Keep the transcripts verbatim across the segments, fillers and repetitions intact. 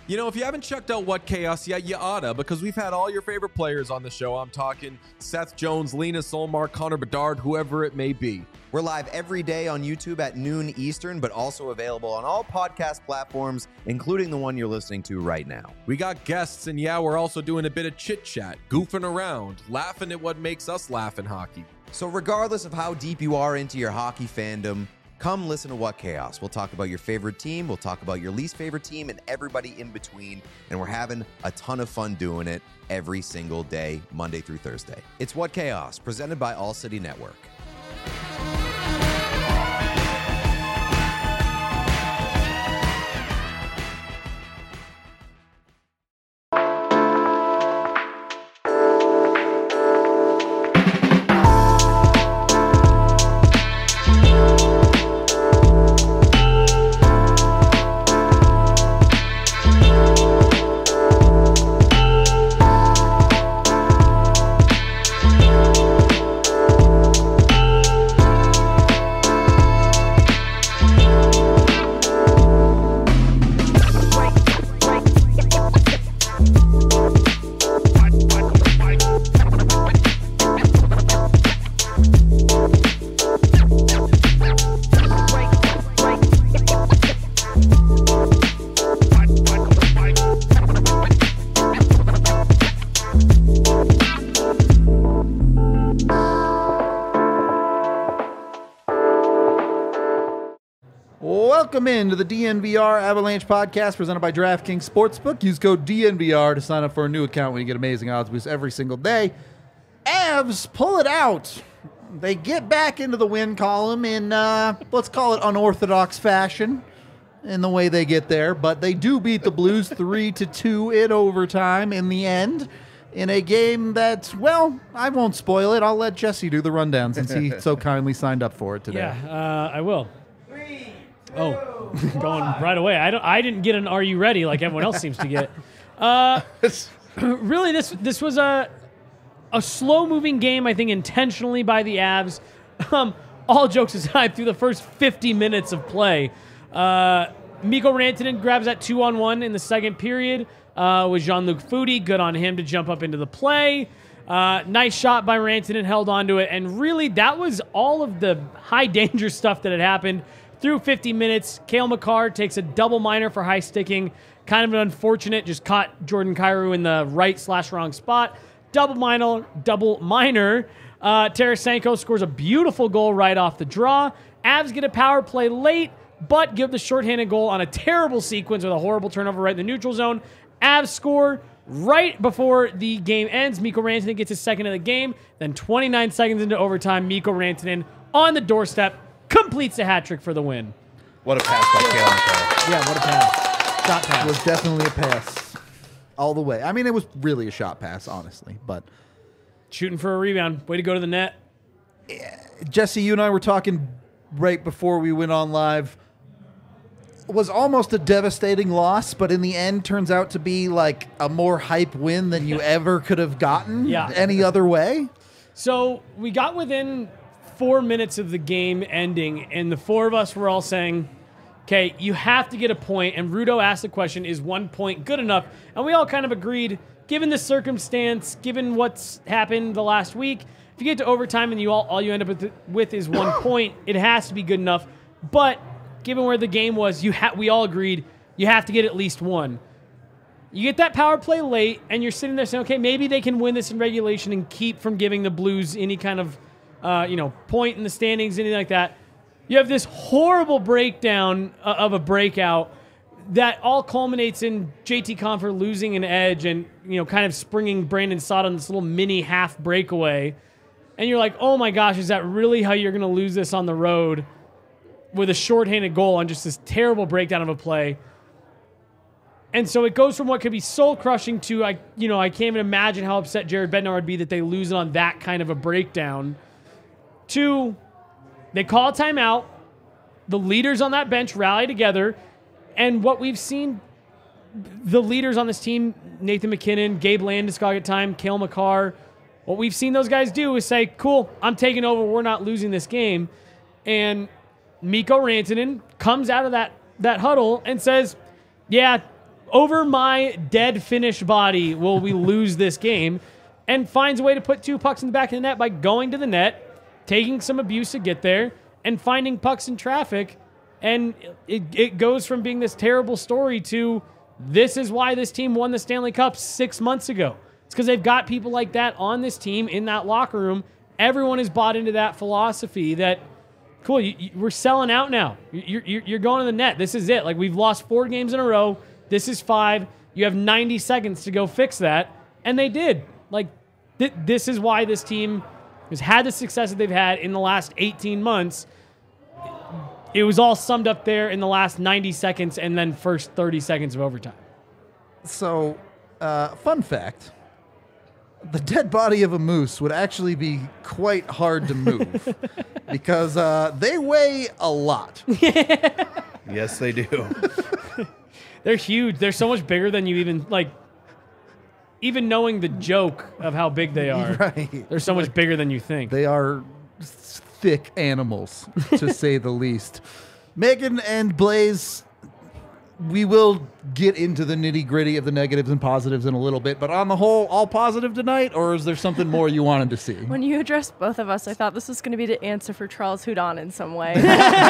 You know, if you haven't checked out What Chaos yet, you oughta, because we've had all your favorite players on the show. I'm talking Seth Jones, Lena Solmark, Connor Bedard, whoever it may be. We're live every day on YouTube at noon Eastern, but also available on all podcast platforms, including the one you're listening to right now. We got guests, and yeah, we're also doing a bit of chit-chat, goofing around, laughing at what makes us laugh in hockey. So regardless of how deep you are into your hockey fandom, come listen to What Chaos. We'll talk about your favorite team, we'll talk about your least favorite team, and everybody in between, and we're having a ton of fun doing it every single day, Monday through Thursday. It's What Chaos, presented by All City Network. Welcome into the D N V R Avalanche podcast presented by DraftKings Sportsbook. Use code D N V R to sign up for a new account when you get amazing odds boosts every single day. Avs pull it out. They get back into the win column in, uh, let's call it unorthodox fashion in the way they get there. But they do beat the Blues three to two in overtime in the end in a game that, well, I won't spoil it. I'll let Jesse do the rundown since he so kindly signed up for it today. Yeah, uh, I will. Oh, going right away. I don't. I didn't get an "Are you ready?" like everyone else seems to get. Uh, really, this this was a a slow moving game. I think intentionally by the Avs. Um, all jokes aside, through the first fifty minutes of play, uh, Mikko Rantanen grabs that two on one in the second period uh, with Jean-Luc Foudy. Good on him to jump up into the play. Uh, nice shot by Rantanen, held onto it, and really that was all of the high danger stuff that had happened. Through fifty minutes, Cale Makar takes a double minor for high sticking. Kind of an unfortunate, just caught Jordan Kyrou in the right slash wrong spot. Double minor, double minor. Uh, Tarasenko scores a beautiful goal right off the draw. Avs get a power play late, but give the shorthanded goal on a terrible sequence with a horrible turnover right in the neutral zone. Avs score right before the game ends. Mikko Rantanen gets his second of the game. Then twenty-nine seconds into overtime, Mikko Rantanen on the doorstep completes a hat trick for the win. What a pass by Cale Makar. Yeah, what a pass. Shot pass. It was definitely a pass all the way. I mean, it was really a shot pass, honestly. But shooting for a rebound. Way to go to the net. Jesse, you and I were talking right before we went on live. It was almost a devastating loss, but in the end turns out to be like a more hype win than you ever could have gotten yeah. any other way. So we got within four minutes of the game ending, and the four of us were all saying, okay, you have to get a point. And Rudo asked the question, is one point good enough? And we all kind of agreed, given the circumstance, given what's happened the last week, if you get to overtime and you all, all you end up with, with is one point, it has to be good enough. But given where the game was, you ha- we all agreed you have to get at least one. You get that power play late, and you're sitting there saying, okay, maybe they can win this in regulation and keep from giving the Blues any kind of Uh, you know, point in the standings, anything like that. You have this horrible breakdown uh, of a breakout that all culminates in J T Compher losing an edge and, you know, kind of springing Brandon Saad on this little mini half breakaway. And you're like, oh my gosh, is that really how you're going to lose this on the road with a shorthanded goal on just this terrible breakdown of a play? And so it goes from what could be soul crushing to, I, you know, I can't even imagine how upset Jared Bednar would be that they lose it on that kind of a breakdown. Two, they call a timeout. The leaders on that bench rally together. And what we've seen, the leaders on this team, Nathan McKinnon, Gabe Landeskog at time, Cale Makar, what we've seen those guys do is say, cool, I'm taking over. We're not losing this game. And Mikko Rantanen comes out of that, that huddle and says, yeah, over my dead Finnish body will we lose this game, and finds a way to put two pucks in the back of the net by going to the net, taking some abuse to get there, and finding pucks in traffic. And it, it goes from being this terrible story to this is why this team won the Stanley Cup six months ago. It's because they've got people like that on this team in that locker room. Everyone has bought into that philosophy that, cool, you, you, we're selling out now. You're, you're, you're going to the net. This is it. Like, we've lost four games in a row. This is five. You have ninety seconds to go fix that. And they did. Like, th- this is why this team has had the success that they've had in the last eighteen months. It was all summed up there in the last ninety seconds and then first thirty seconds of overtime. So, uh, fun fact. The dead body of a moose would actually be quite hard to move because uh, they weigh a lot. Yes, they do. They're huge. They're so much bigger than you even, like, even knowing the joke of how big they are. Right. They're so much bigger than you think. They are thick animals, to say the least. Megan and Blaze, we will get into the nitty-gritty of the negatives and positives in a little bit, but on the whole, all positive tonight, or is there something more you wanted to see? When you addressed both of us, I thought this was going to be the answer for Charles Hudon in some way.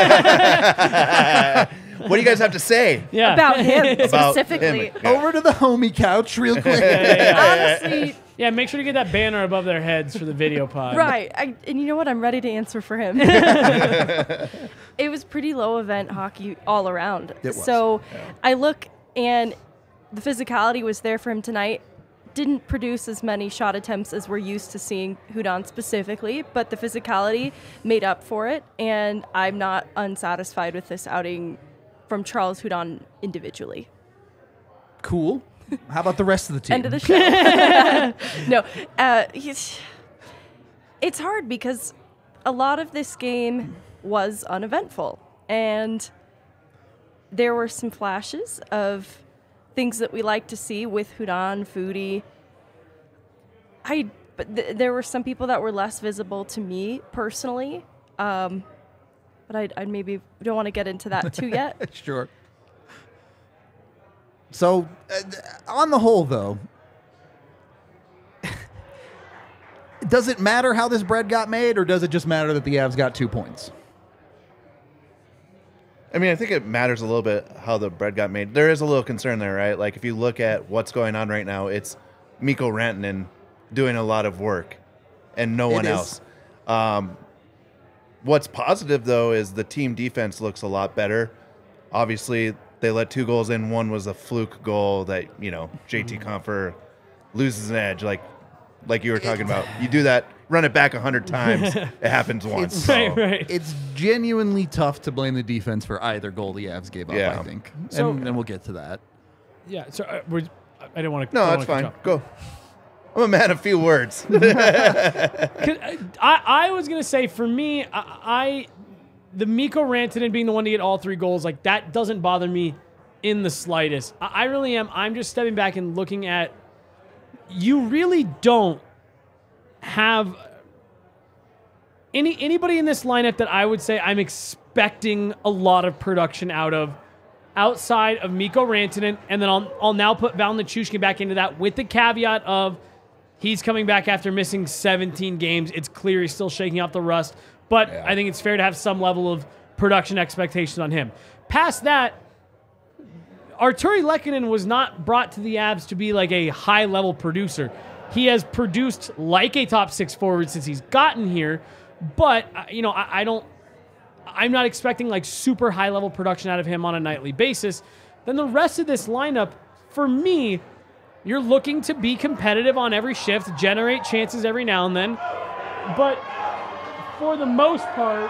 What do you guys have to say? Yeah. About him About specifically. him. Yeah. Over to the homie couch real quick. Honestly, Yeah, make sure to get that banner above their heads for the video pod. right. I, and you know what? I'm ready to answer for him. It was pretty low event hockey all around. It was. So I look and the physicality was there for him tonight. Didn't produce as many shot attempts as we're used to seeing Hudon specifically, but the physicality made up for it. And I'm not unsatisfied with this outing from Charles Hudon individually. Cool. How about the rest of the team? End of the show. No, uh, he's, it's hard because a lot of this game was uneventful, and there were some flashes of things that we like to see with Hudon, Foodie. I, but th- there were some people that were less visible to me personally, um, but I, I maybe don't want to get into that too yet. Sure. So, uh, on the whole, though, does it matter how this bread got made, or does it just matter that the Avs got two points? I mean, I think it matters a little bit how the bread got made. There is a little concern there, right? Like, if you look at what's going on right now, it's Mikko Rantanen doing a lot of work and no It one is. else. Um, what's positive, though, is the team defense looks a lot better. Obviously, they let two goals in. One was a fluke goal that, you know, J T Compher loses an edge. Like like you were talking about. You do that, run it back a hundred times, it happens once. It's- So, Right, right. It's genuinely tough to blame the defense for either goal the Avs gave up, Yeah. I think. So- and, and we'll get to that. Yeah, so uh, we're, I didn't want to. No, that's fine. Go. I'm a man of few words. I, I was going to say, for me, I, I the Mikko Rantanen being the one to get all three goals, like, that doesn't bother me in the slightest. I, I really am. I'm just stepping back and looking at, you really don't have any anybody in this lineup that I would say I'm expecting a lot of production out of outside of Mikko Rantanen, and then I'll, I'll now put Val Nichushkin back into that with the caveat of he's coming back after missing seventeen games. It's clear he's still shaking out the rust, but Yeah. I think it's fair to have some level of production expectations on him. Past that, Arturi Lehkonen was not brought to the Avs to be like a high-level producer. He has produced like a top six forward since he's gotten here, but uh, you know, I, I don't. I'm not expecting like super high-level production out of him on a nightly basis. Then the rest of this lineup, for me, you're looking to be competitive on every shift, generate chances every now and then, but for the most part,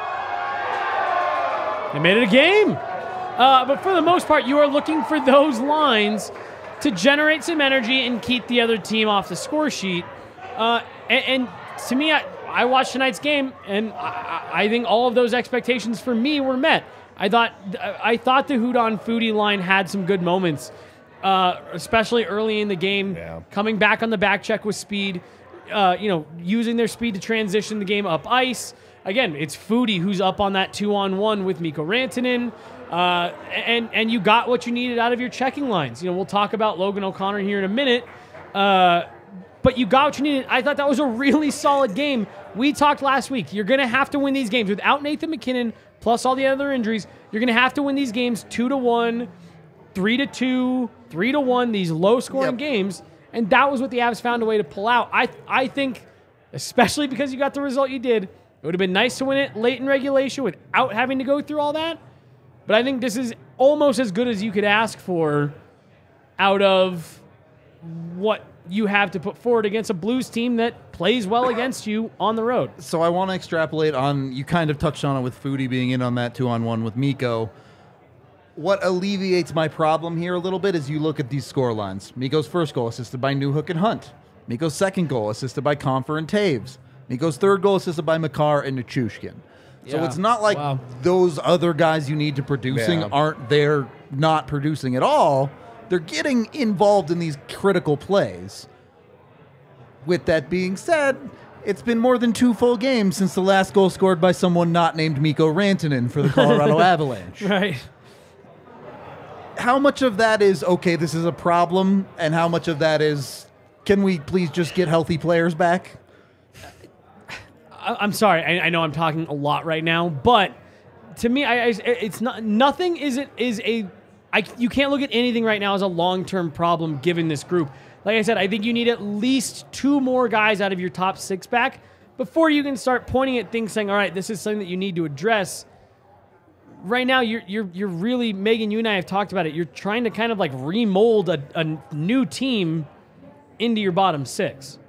they made it a game. Uh, but for the most part, you are looking for those lines to generate some energy and keep the other team off the score sheet. Uh, and, and to me, I, I watched tonight's game, and I, I think all of those expectations for me were met. I thought I thought the Hudon Foodie line had some good moments, uh, especially early in the game, Yeah. coming back on the back check with speed, uh, you know, using their speed to transition the game up ice. again, it's Foodie who's up on that two-on-one with Mikko Rantanen. Uh, and, and you got what you needed out of your checking lines. You know, we'll talk about Logan O'Connor here in a minute. Uh, but you got what you needed. I thought that was a really solid game. We talked last week. You're going to have to win these games. Without Nathan MacKinnon, plus all the other injuries, you're going to have to win these games two to one, three to two, three to one, these low-scoring Yep. games. And that was what the Avs found a way to pull out. I I think, especially because you got the result you did, it would have been nice to win it late in regulation without having to go through all that. But I think this is almost as good as you could ask for out of what you have to put forward against a Blues team that plays well against you on the road. So I want to extrapolate on, you kind of touched on it with Foodie being in on that two-on-one with Mikko. What alleviates my problem here a little bit is you look at these score lines. Mikko's first goal assisted by Newhook and Hunt. Mikko's second goal assisted by Comfer and Taves. Mikko's third goal assisted by Makar and Nichushkin. So Yeah. it's not like Wow. those other guys you need to producing Yeah. aren't there not producing at all. They're getting involved in these critical plays. With that being said, it's been more than two full games since the last goal scored by someone not named Mikko Rantanen for the Colorado Avalanche. Right. How much of that is, okay, this is a problem, and how much of that is, can we please just get healthy players back? I- I'm sorry. I, I know I'm talking a lot right now, but to me, I, I it's not nothing. Is it is a I you can't look at anything right now as a long term problem given this group. Like I said, I think you need at least two more guys out of your top six back before you can start pointing at things, saying, "All right, this is something that you need to address." Right now, you're you're you're really Megan. You and I have talked about it. You're trying to kind of like remold a, a new team into your bottom six.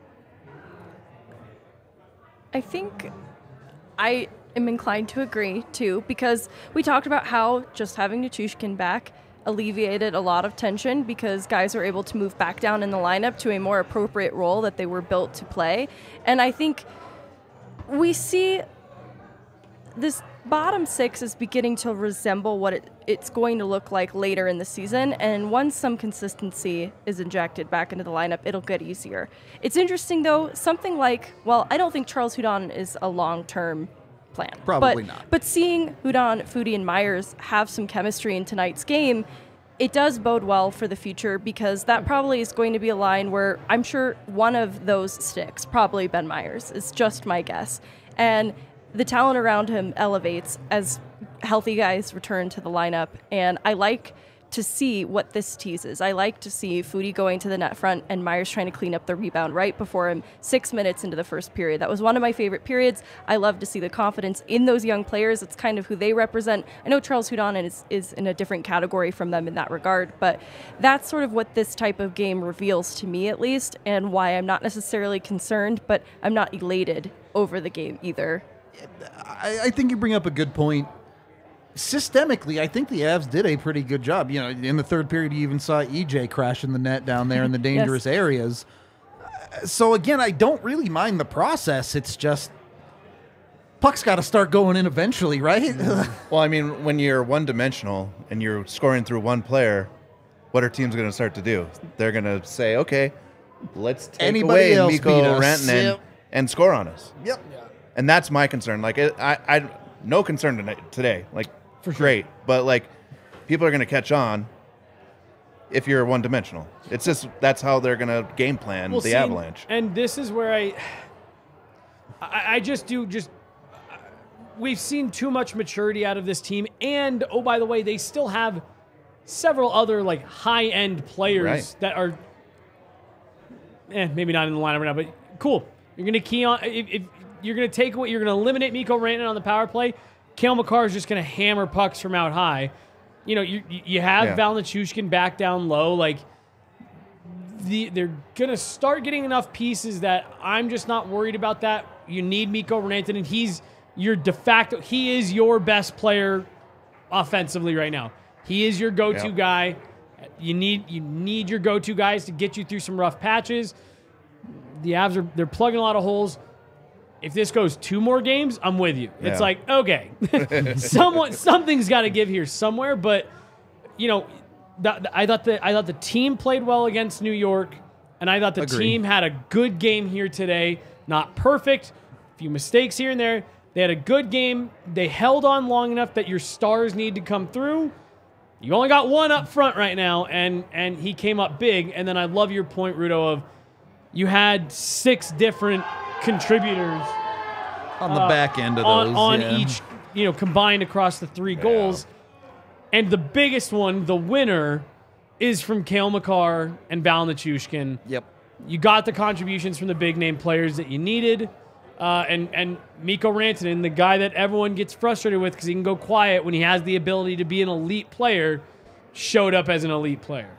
I think I am inclined to agree, too, because we talked about how just having Nichushkin back alleviated a lot of tension because guys were able to move back down in the lineup to a more appropriate role that they were built to play. And I think we see this bottom six is beginning to resemble what it, it's going to look like later in the season. And once some consistency is injected back into the lineup, it'll get easier. It's interesting, though, something like, well, I don't think Charles Hudon is a long-term plan. Probably but, not. But seeing Hudon, Foodie, and Myers have some chemistry in tonight's game, it does bode well for the future because that probably is going to be a line where I'm sure one of those sticks, probably Ben Myers, is just my guess. And the talent around him elevates as healthy guys return to the lineup. And I like to see what this teases. I like to see Foodie going to the net front and Myers trying to clean up the rebound right before him six minutes into the first period. That was one of my favorite periods. I love to see the confidence in those young players. It's kind of who they represent. I know Charles Hudon is, is in a different category from them in that regard, but that's sort of what this type of game reveals to me at least, and why I'm not necessarily concerned, but I'm not elated over the game either. I, I think you bring up a good point. Systemically, I think the Avs did a pretty good job. You know, in the third period, you even saw E J crashing the net down there in the dangerous Yes. areas. Uh, So again, I don't really mind the process. It's just puck's got to start going in eventually, right? Well, I mean, when you're one-dimensional and you're scoring through one player, what are teams going to start to do? They're going to say, okay, let's take Anybody away else Mikko beat us. Rantanen Yep. and score on us. Yep. And that's my concern. Like, it, I, I, no concern tonight, today. Like, For sure. great, but like, people are going to catch on if you're one-dimensional. It's just that's how they're going to game plan Well, the see, Avalanche. And this is where I, I, I just do just. We've seen too much maturity out of this team, and oh, by the way, they still have several other like high-end players Right. that are, eh, maybe not in the lineup right now, but cool. You're gonna key on if, if you're gonna take away, you're gonna eliminate Mikko Rantanen on the power play. Cale Makar is just gonna hammer pucks from out high. You know, you you have Yeah. Val Nichushkin back down low, like. The, they're going to start getting enough pieces that I'm just not worried about that. You need Mikko Rantanen. He's your de facto, he is your best player offensively right now. He is your go-to Yep. guy. You need you need your go-to guys to get you through some rough patches. The Avs are they're plugging a lot of holes. If this goes two more games, I'm with you. It's Yeah. like, okay, someone something's got to give here somewhere, but you know, The, the- I thought the I thought the team played well against New York, and I thought the Agree. team had a good game here today. Not perfect, a few mistakes here and there. They had a good game. They held on long enough that your stars need to come through. You only got one up front right now, and and he came up big. And then I love your point, Rudo, of you had six different contributors On the uh, back end of on, those. on yeah. each, you know, combined across the three goals. And the biggest one, the winner, is from Cale Makar and Val Nichushkin. Yep. You got the contributions from the big name players that you needed. Uh, and, and Mikko Rantanen, the guy that everyone gets frustrated with because he can go quiet when he has the ability to be an elite player, showed up as an elite player.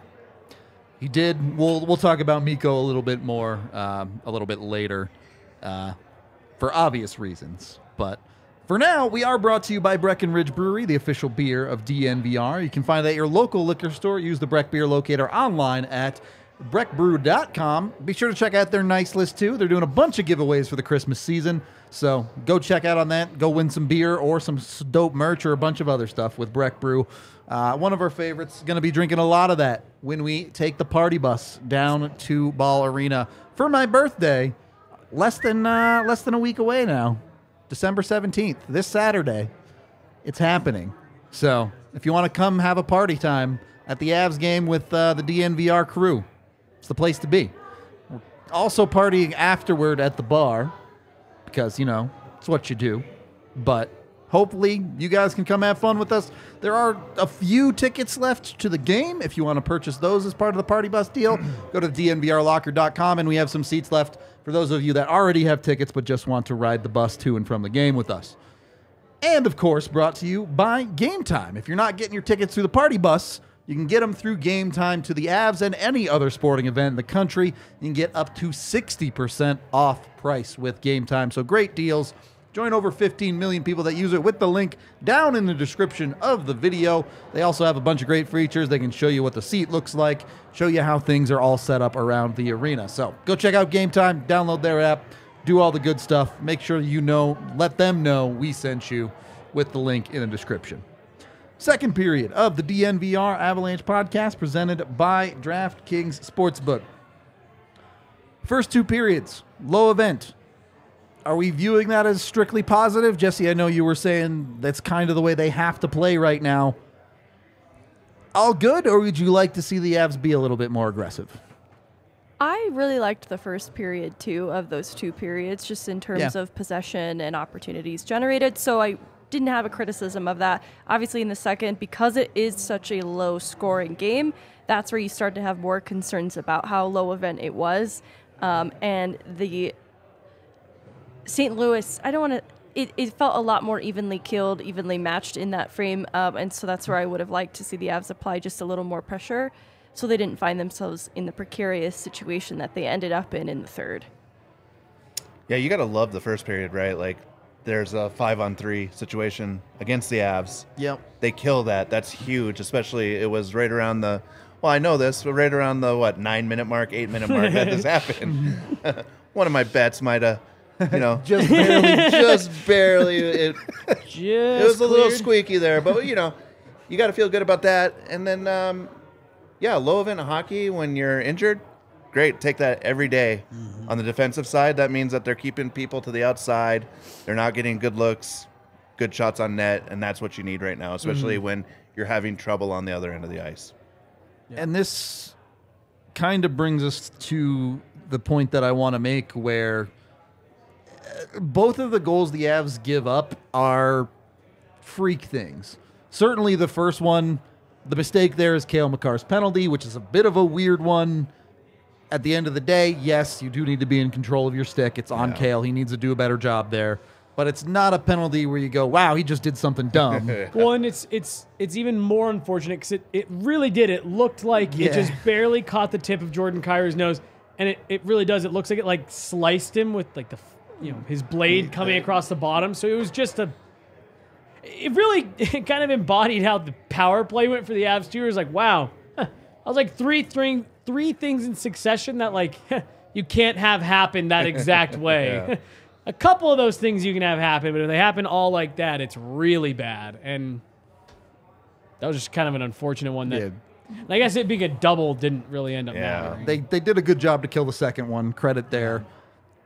He did. We'll we'll talk about Mikko a little bit more um, a little bit later, uh, for obvious reasons. But for now, we are brought to you by Breckenridge Brewery, the official beer of D N V R. You can find it at your local liquor store. Use the Breck Beer Locator online at breck brew dot com. Be sure to check out their nice list too. They're doing a bunch of giveaways for the Christmas season. So go check out on that. Go win some beer or some dope merch or a bunch of other stuff with Breck Brew. Uh, one of our favorites is going to be drinking a lot of that when we take the party bus down to Ball Arena for my birthday. Less than uh, less than a week away now, December seventeenth, this Saturday. It's happening. So if you want to come have a party time at the Avs game with uh, the D N V R crew, it's the place to be. We're also partying afterward at the bar because, you know, it's what you do. But hopefully you guys can come have fun with us. There are a few tickets left to the game. If you want to purchase those as part of the party bus deal, go to d n v r locker dot com, and we have some seats left for those of you that already have tickets but just want to ride the bus to and from the game with us. And, of course, brought to you by Game Time. If you're not getting your tickets through the party bus, you can get them through Game Time to the Avs and any other sporting event in the country. You can get up to sixty percent off price with Game Time. So great deals. Join over fifteen million people that use it with the link down in the description of the video. They also have a bunch of great features. They can show you what the seat looks like, show you how things are all set up around the arena. So go check out Game Time, download their app, do all the good stuff. Make sure you know, let them know we sent you with the link in the description. Second period of the D N V R Avalanche podcast presented by DraftKings Sportsbook. First two periods, low event. Are we viewing that as strictly positive? Jesse, I know you were saying that's kind of the way they have to play right now. All good, or would you like to see the Avs be a little bit more aggressive? I really liked the first period, too, of those two periods, just in terms Yeah. of possession and opportunities generated. So I didn't have a criticism of that. Obviously, in the second, because it is such a low-scoring game, that's where you start to have more concerns about how low event it was. Um, and the Saint Louis, I don't want to... It, it felt a lot more evenly killed, evenly matched in that frame. Um, and so that's where I would have liked to see the Avs apply just a little more pressure so they didn't find themselves in the precarious situation that they ended up in in the third. Yeah, you got to love the first period, right? Like, there's a five-on-three situation against the Avs. Yep. They kill that. That's huge, especially it was right around the, well, I know this, but right around the, what, nine-minute mark, eight-minute mark that this happened. One of my bets might have, you know, Just barely. just barely. It, Just it was a little cleared. squeaky there, but, you know, you got to feel good about that. And then, um, yeah, low event hockey when you're injured, great. Take that every day. Mm-hmm. On the defensive side, that means that they're keeping people to the outside. They're not getting good looks, good shots on net, and that's what you need right now, especially Mm-hmm. when you're having trouble on the other end of the ice. And this kind of brings us to the point that I want to make where uh, both of the goals the Avs give up are freak things. Certainly the first one, the mistake there is Cale Makar's penalty, which is a bit of a weird one. At the end of the day, yes, you do need to be in control of your stick. It's on Yeah. Cale. He needs to do a better job there. But it's not a penalty where you go, wow, he just did something dumb. Well, and it's it's it's even more unfortunate because it, it really did. It looked like Yeah. it just barely caught the tip of Jordan Kyrie's nose, and it, it really does. It looks like it like sliced him with like the f- you know his blade coming across the bottom. So it was just a. It really it kind of embodied how the power play went for the Avs too. It was like, wow, huh. I was like three three three things in succession that like you can't have happen that exact way. A couple of those things you can have happen, but if they happen all like that, it's really bad. And that was just kind of an unfortunate one that, Yeah. I guess it being a double didn't really end up Yeah. mattering. They they did a good job to kill the second one. Credit there.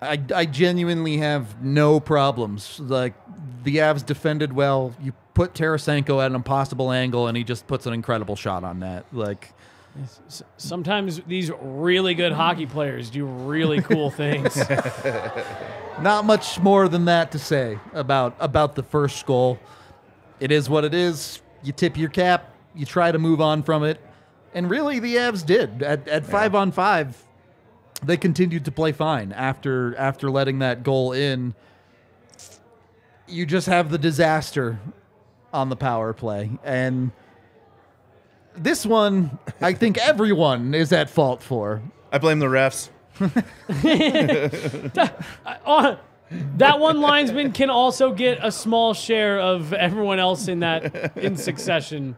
I, I genuinely have no problems. Like, the Avs defended well. You put Tarasenko at an impossible angle, and he just puts an incredible shot on that. Like, sometimes these really good hockey players do really cool things. not much more than that to say about about the first goal. It is what it is. You tip your cap. You try to move on from it. And really, the Avs did. At, at five on five, they continued to play fine after after letting that goal in. You just have the disaster on the power play. And this one, I think everyone is at fault for. I blame the refs. uh, that one linesman can also get a small share of everyone else in that in succession.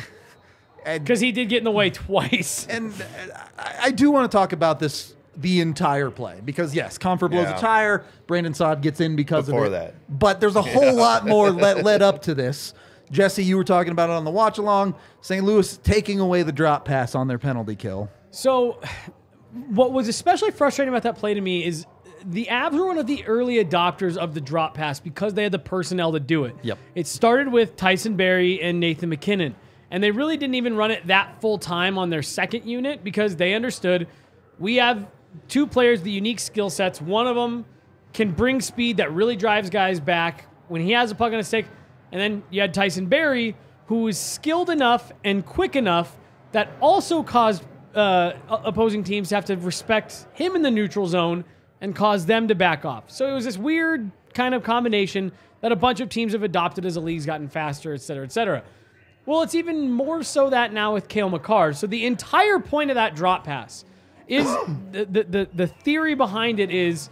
Because he did get in the way twice. And I, I do want to talk about this the entire play. Because, yes, Comfer blows Yeah. a tire. Brandon Saad gets in because Before of it. that. But there's a whole lot more led, led up to this. Jesse, you were talking about it on the watch-along. Saint Louis taking away the drop pass on their penalty kill. So what was especially frustrating about that play to me is the Avs were one of the early adopters of the drop pass because they had the personnel to do it. Yep. It started with Tyson Barrie and Nathan McKinnon. And they really didn't even run it that full time on their second unit because they understood we have two players, the unique skill sets. One of them can bring speed that really drives guys back when he has a puck on a stick. And then you had Tyson Barrie, who was skilled enough and quick enough that also caused uh, opposing teams to have to respect him in the neutral zone and cause them to back off. So it was this weird kind of combination that a bunch of teams have adopted as the league's gotten faster, et cetera, et cetera. Well, it's even more so that now with Cale Makar. So the entire point of that drop pass is the, the, the, the theory behind it is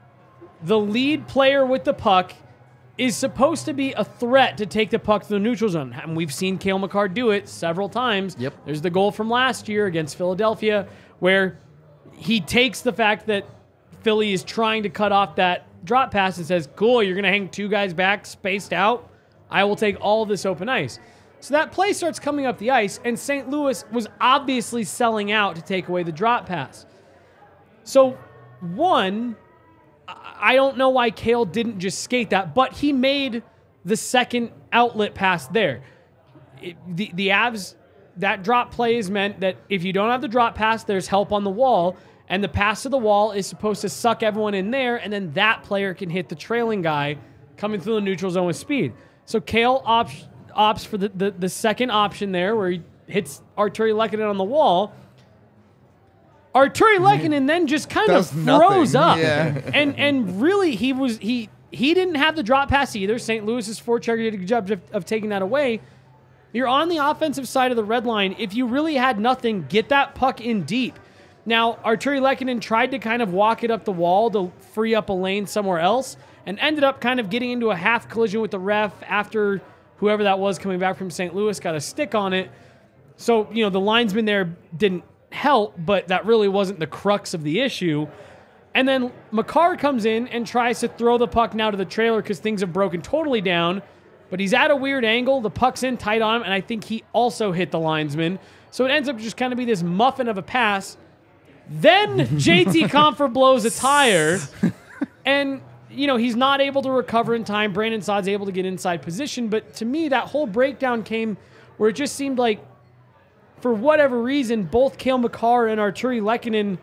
the lead player with the puck is supposed to be a threat to take the puck to the neutral zone. And we've seen Cale Makar do it several times. Yep. There's the goal from last year against Philadelphia where he takes the fact that Philly is trying to cut off that drop pass and says, cool, you're going to hang two guys back, spaced out. I will take all of this open ice. So that play starts coming up the ice, and Saint Louis was obviously selling out to take away the drop pass. So, one, I don't know why Cale didn't just skate that, but he made the second outlet pass there. It, the, the Avs, that drop play is meant that if you don't have the drop pass, there's help on the wall, and the pass to the wall is supposed to suck everyone in there, and then that player can hit the trailing guy coming through the neutral zone with speed. So Cale opts... opts for the, the, the second option there where he hits Artturi Lehkonen on the wall. Artturi Lehkonen then just kind Does of froze nothing. up. Yeah. And and really he was he he didn't have the drop pass either. Saint Louis's forechecker did a good job of, of taking that away. You're on the offensive side of the red line. If you really had nothing, get that puck in deep. Now, Artturi Lehkonen tried to kind of walk it up the wall to free up a lane somewhere else and ended up kind of getting into a half collision with the ref after whoever that was coming back from Saint Louis got a stick on it. So, you know, the linesman there didn't help, but that really wasn't the crux of the issue. And then Makar comes in and tries to throw the puck now to the trailer because things have broken totally down. But he's at a weird angle. The puck's in tight on him, and I think he also hit the linesman. So it ends up just kind of be this muffin of a pass. Then J T Compher blows a tire, and you know, he's not able to recover in time. Brandon Saad's able to get inside position. But to me, that whole breakdown came where it just seemed like, for whatever reason, both Cale Makar and Artturi Lehkonen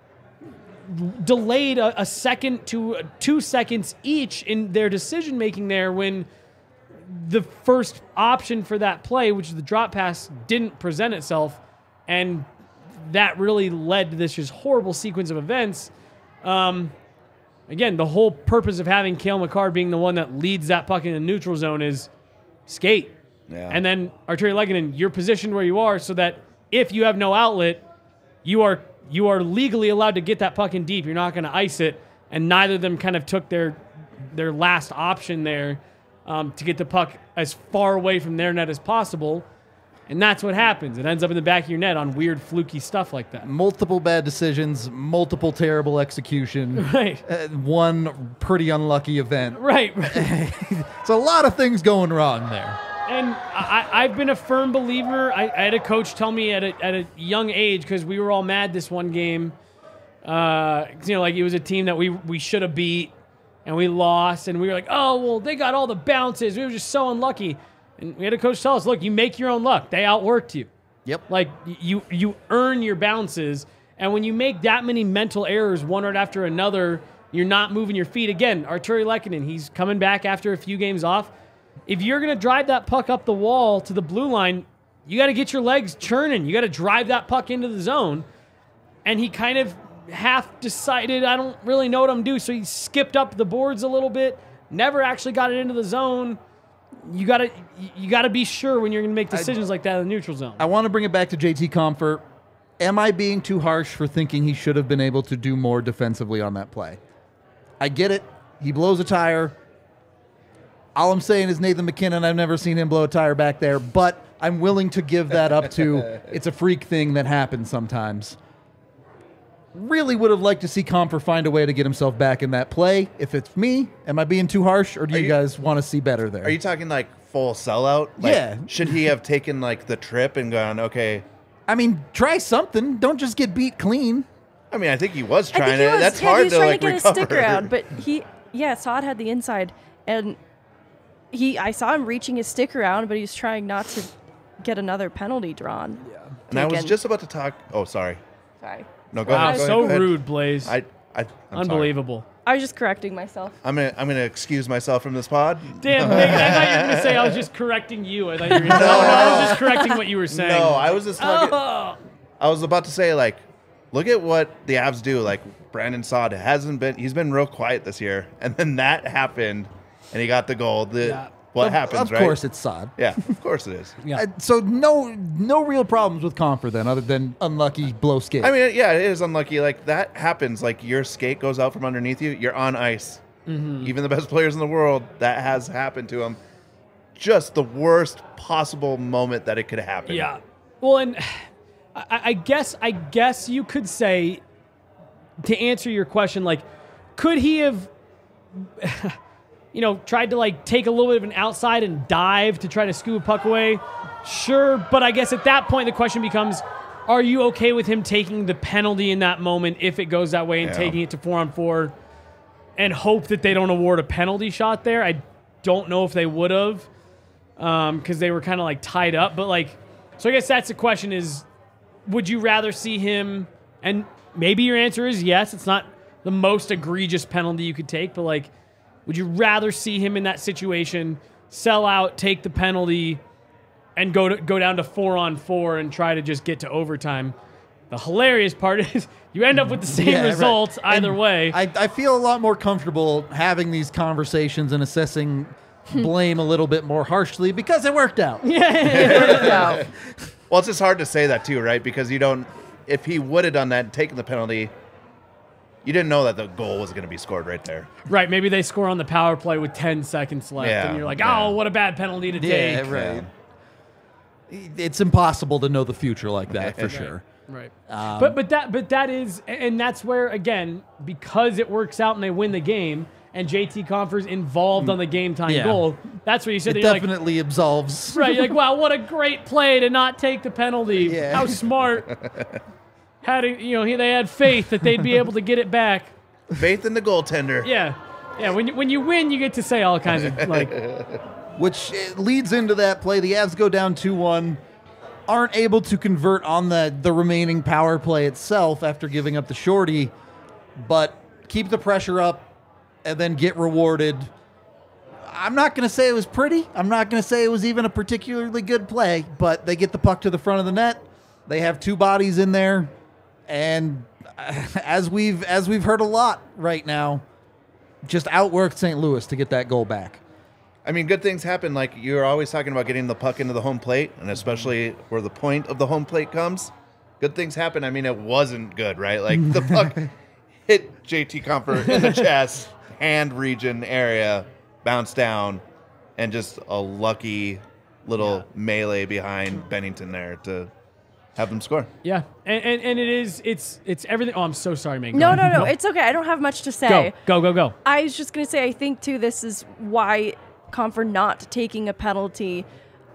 delayed a, a second to two seconds each in their decision-making there when the first option for that play, which is the drop pass, didn't present itself. And that really led to this just horrible sequence of events. Um... Again, the whole purpose of having Cale Makar being the one that leads that puck in the neutral zone is skate. Yeah. And then Artturi Lehkonen, you're positioned where you are so that if you have no outlet, you are you are legally allowed to get that puck in deep. You're not going to ice it. And neither of them kind of took their their last option there um, to get the puck as far away from their net as possible. And that's what happens. It ends up in the back of your net on weird, fluky stuff like that. Multiple bad decisions, multiple terrible execution. Right. Uh, one pretty unlucky event. Right, right. It's a lot of things going wrong there. And I, I've been a firm believer. I, I had a coach tell me at a, at a young age, because we were all mad this one game, Uh, 'cause, you know, like it was a team that we we should have beat, and we lost, and we were like, oh well, they got all the bounces. We were just so unlucky, and we had a coach tell us, look, you make your own luck. They outworked you. Yep. Like you you earn your bounces, and when you make that many mental errors one right after another, you're not moving your feet. Again, Arturi Lehkonen, he's coming back after a few games off. If you're gonna drive that puck up the wall to the blue line, you got to get your legs churning. You got to drive that puck into the zone, and he kind of half decided, I don't really know what I'm doing, so he skipped up the boards a little bit. Never actually got it into the zone. You gotta, you gotta be sure when you're gonna make decisions I, like that in the neutral zone. I want to bring it back to J T Compher. Am I being too harsh for thinking he should have been able to do more defensively on that play? I get it. He blows a tire. All I'm saying is Nathan MacKinnon, I've never seen him blow a tire back there, but I'm willing to give that up to it's a freak thing that happens sometimes. Really would have liked to see Compher find a way to get himself back in that play. If it's me, am I being too harsh, or do you, you guys want to see better there? Are you talking like full sellout? Like, yeah. Should he have taken like the trip and gone, okay? I mean, try something. Don't just get beat clean. I mean, I think he was I trying think he to. was, That's yeah, hard he was to trying like to get recover. a stick around, but he, yeah, Saad had the inside, and he, I saw him reaching his stick around, but he was trying not to get another penalty drawn. Yeah. And I was just about to talk. Oh, sorry. Sorry. No, go Wow, ahead. Go so ahead, go ahead. rude, Blaze. I, I, I'm Unbelievable. I was just correcting myself. Sorry. I'm gonna, I'm gonna excuse myself from this pod. Damn, Nick, I thought you were going to say I was just correcting you. I thought you were going to say, no, no, I was just correcting what you were saying. No, I was just talking. Oh. I was about to say, like, look at what the Avs do. Like, Brandon Saad hasn't been, he's been real quiet this year. And then that happened, and he got the goal. The, Yeah. What of, happens, Of right? course it's Saad. Yeah, of course it is. Yeah. Uh, so no no real problems with Compher then, other than unlucky blow skate. I mean, yeah, it is unlucky. Like, that happens. Like, your skate goes out from underneath you. You're on ice. Mm-hmm. Even the best players in the world, that has happened to them. Just the worst possible moment that it could happen. Yeah. Well, and I, I guess I guess you could say, to answer your question, like, could he have, you know, tried to like take a little bit of an outside and dive to try to scoop a puck away? Sure, but I guess at that point the question becomes, are you okay with him taking the penalty in that moment if it goes that way and Yeah. taking it to four on four and hope that they don't award a penalty shot there? I don't know if they would have, um, because they were kind of like tied up. But like, so I guess that's the question: is would you rather see him? And maybe your answer is yes. It's not the most egregious penalty you could take, but like, would you rather see him in that situation, sell out, take the penalty, and go to go down to four on four and try to just get to overtime? The hilarious part is you end up with the same Yeah, right. results either And way. I, I feel a lot more comfortable having these conversations and assessing blame a little bit more harshly because it worked out. Yeah. Well, it's just hard to say that too, right? Because you don't. If he would have done that and taken the penalty, you didn't know that the goal was going to be scored right there. Right, maybe they score on the power play with ten seconds left, Yeah, and you're like, yeah. oh, what a bad penalty to Yeah, take. right. It's impossible to know the future like that for sure. Right. Um, but but that but that is, and that's where, again, because it works out and they win the game, and J T Compher's involved on the game time Yeah. goal, that's where you said It that you're like, definitely absolves. right, you're like, wow, what a great play to not take the penalty. Yeah. How smart. Had it, you know, he- they had faith that they'd be able to get it back. Faith in the goaltender. Yeah. Yeah, when you, when you win, you get to say all kinds of, like, Which uh, leads into that play. The Avs go down two one, aren't able to convert on the, the remaining power play itself after giving up the shorty, but keep the pressure up and then get rewarded. I'm not going to say it was pretty. I'm not going to say it was even a particularly good play, but they get the puck to the front of the net. They have two bodies in there, and as we've as we've heard a lot right now, just outworked Saint Louis to get that goal back. I mean, good things happen. Like, you're always talking about getting the puck into the home plate, and especially where the point of the home plate comes. Good things happen. I mean, it wasn't good, right? Like, the puck hit J T Compher in the chest, hand region area, bounced down, and just a lucky little melee behind Bennington there to have them score. yeah. And, and, and it is, it's, it's everything. Oh, I'm so sorry, Megan. No, Go no, ahead. no. It's okay. I don't have much to say. Go, go, go, go. I was just going to say, I think, too, this is why Compher not taking a penalty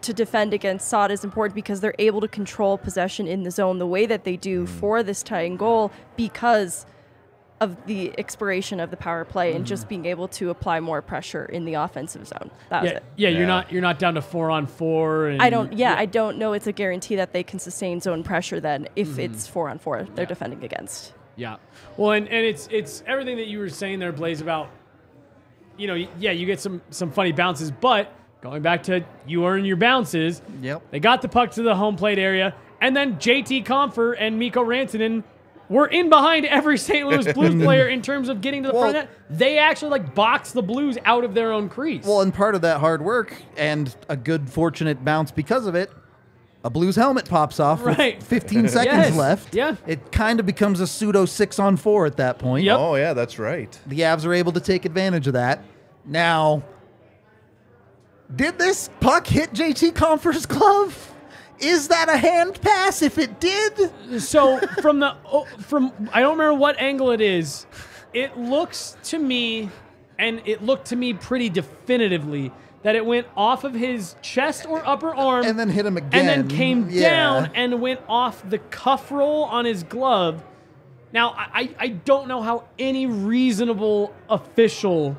to defend against Saad is important because they're able to control possession in the zone the way that they do for this tying goal because of the expiration of the power play and just being able to apply more pressure in the offensive zone. That was Yeah, it. yeah, you're Yeah. not you're not down to four on four. And I don't. Yeah, I don't know. It's a guarantee that they can sustain zone pressure. Then, if it's four on four, they're defending against. Yeah. Well, and, and it's it's everything that you were saying there, Blaze, about, you know, yeah, you get some some funny bounces, but going back to you earn your bounces. Yep. They got the puck to the home plate area, and then J T Confer and Mikko Rantanen were in behind every Saint Louis Blues player in terms of getting to the Well- front net. They actually like boxed the Blues out of their own crease. Well, and part of that hard work and a good fortunate bounce because of it, a Blues helmet pops off Right. with fifteen seconds Yes. left. Yeah. It kind of becomes a pseudo six on four at that point. Yep. Oh, yeah, that's right. The Avs are able to take advantage of that. Now, did this puck hit J T Confer's glove? Is that a hand pass? If it did, So from the oh, from I don't remember what angle it is. It looks to me, and it looked to me pretty definitively that it went off of his chest or upper arm, and then hit him and then again. came Yeah. down and went off the cuff roll on his glove. Now I I I don't know how any reasonable official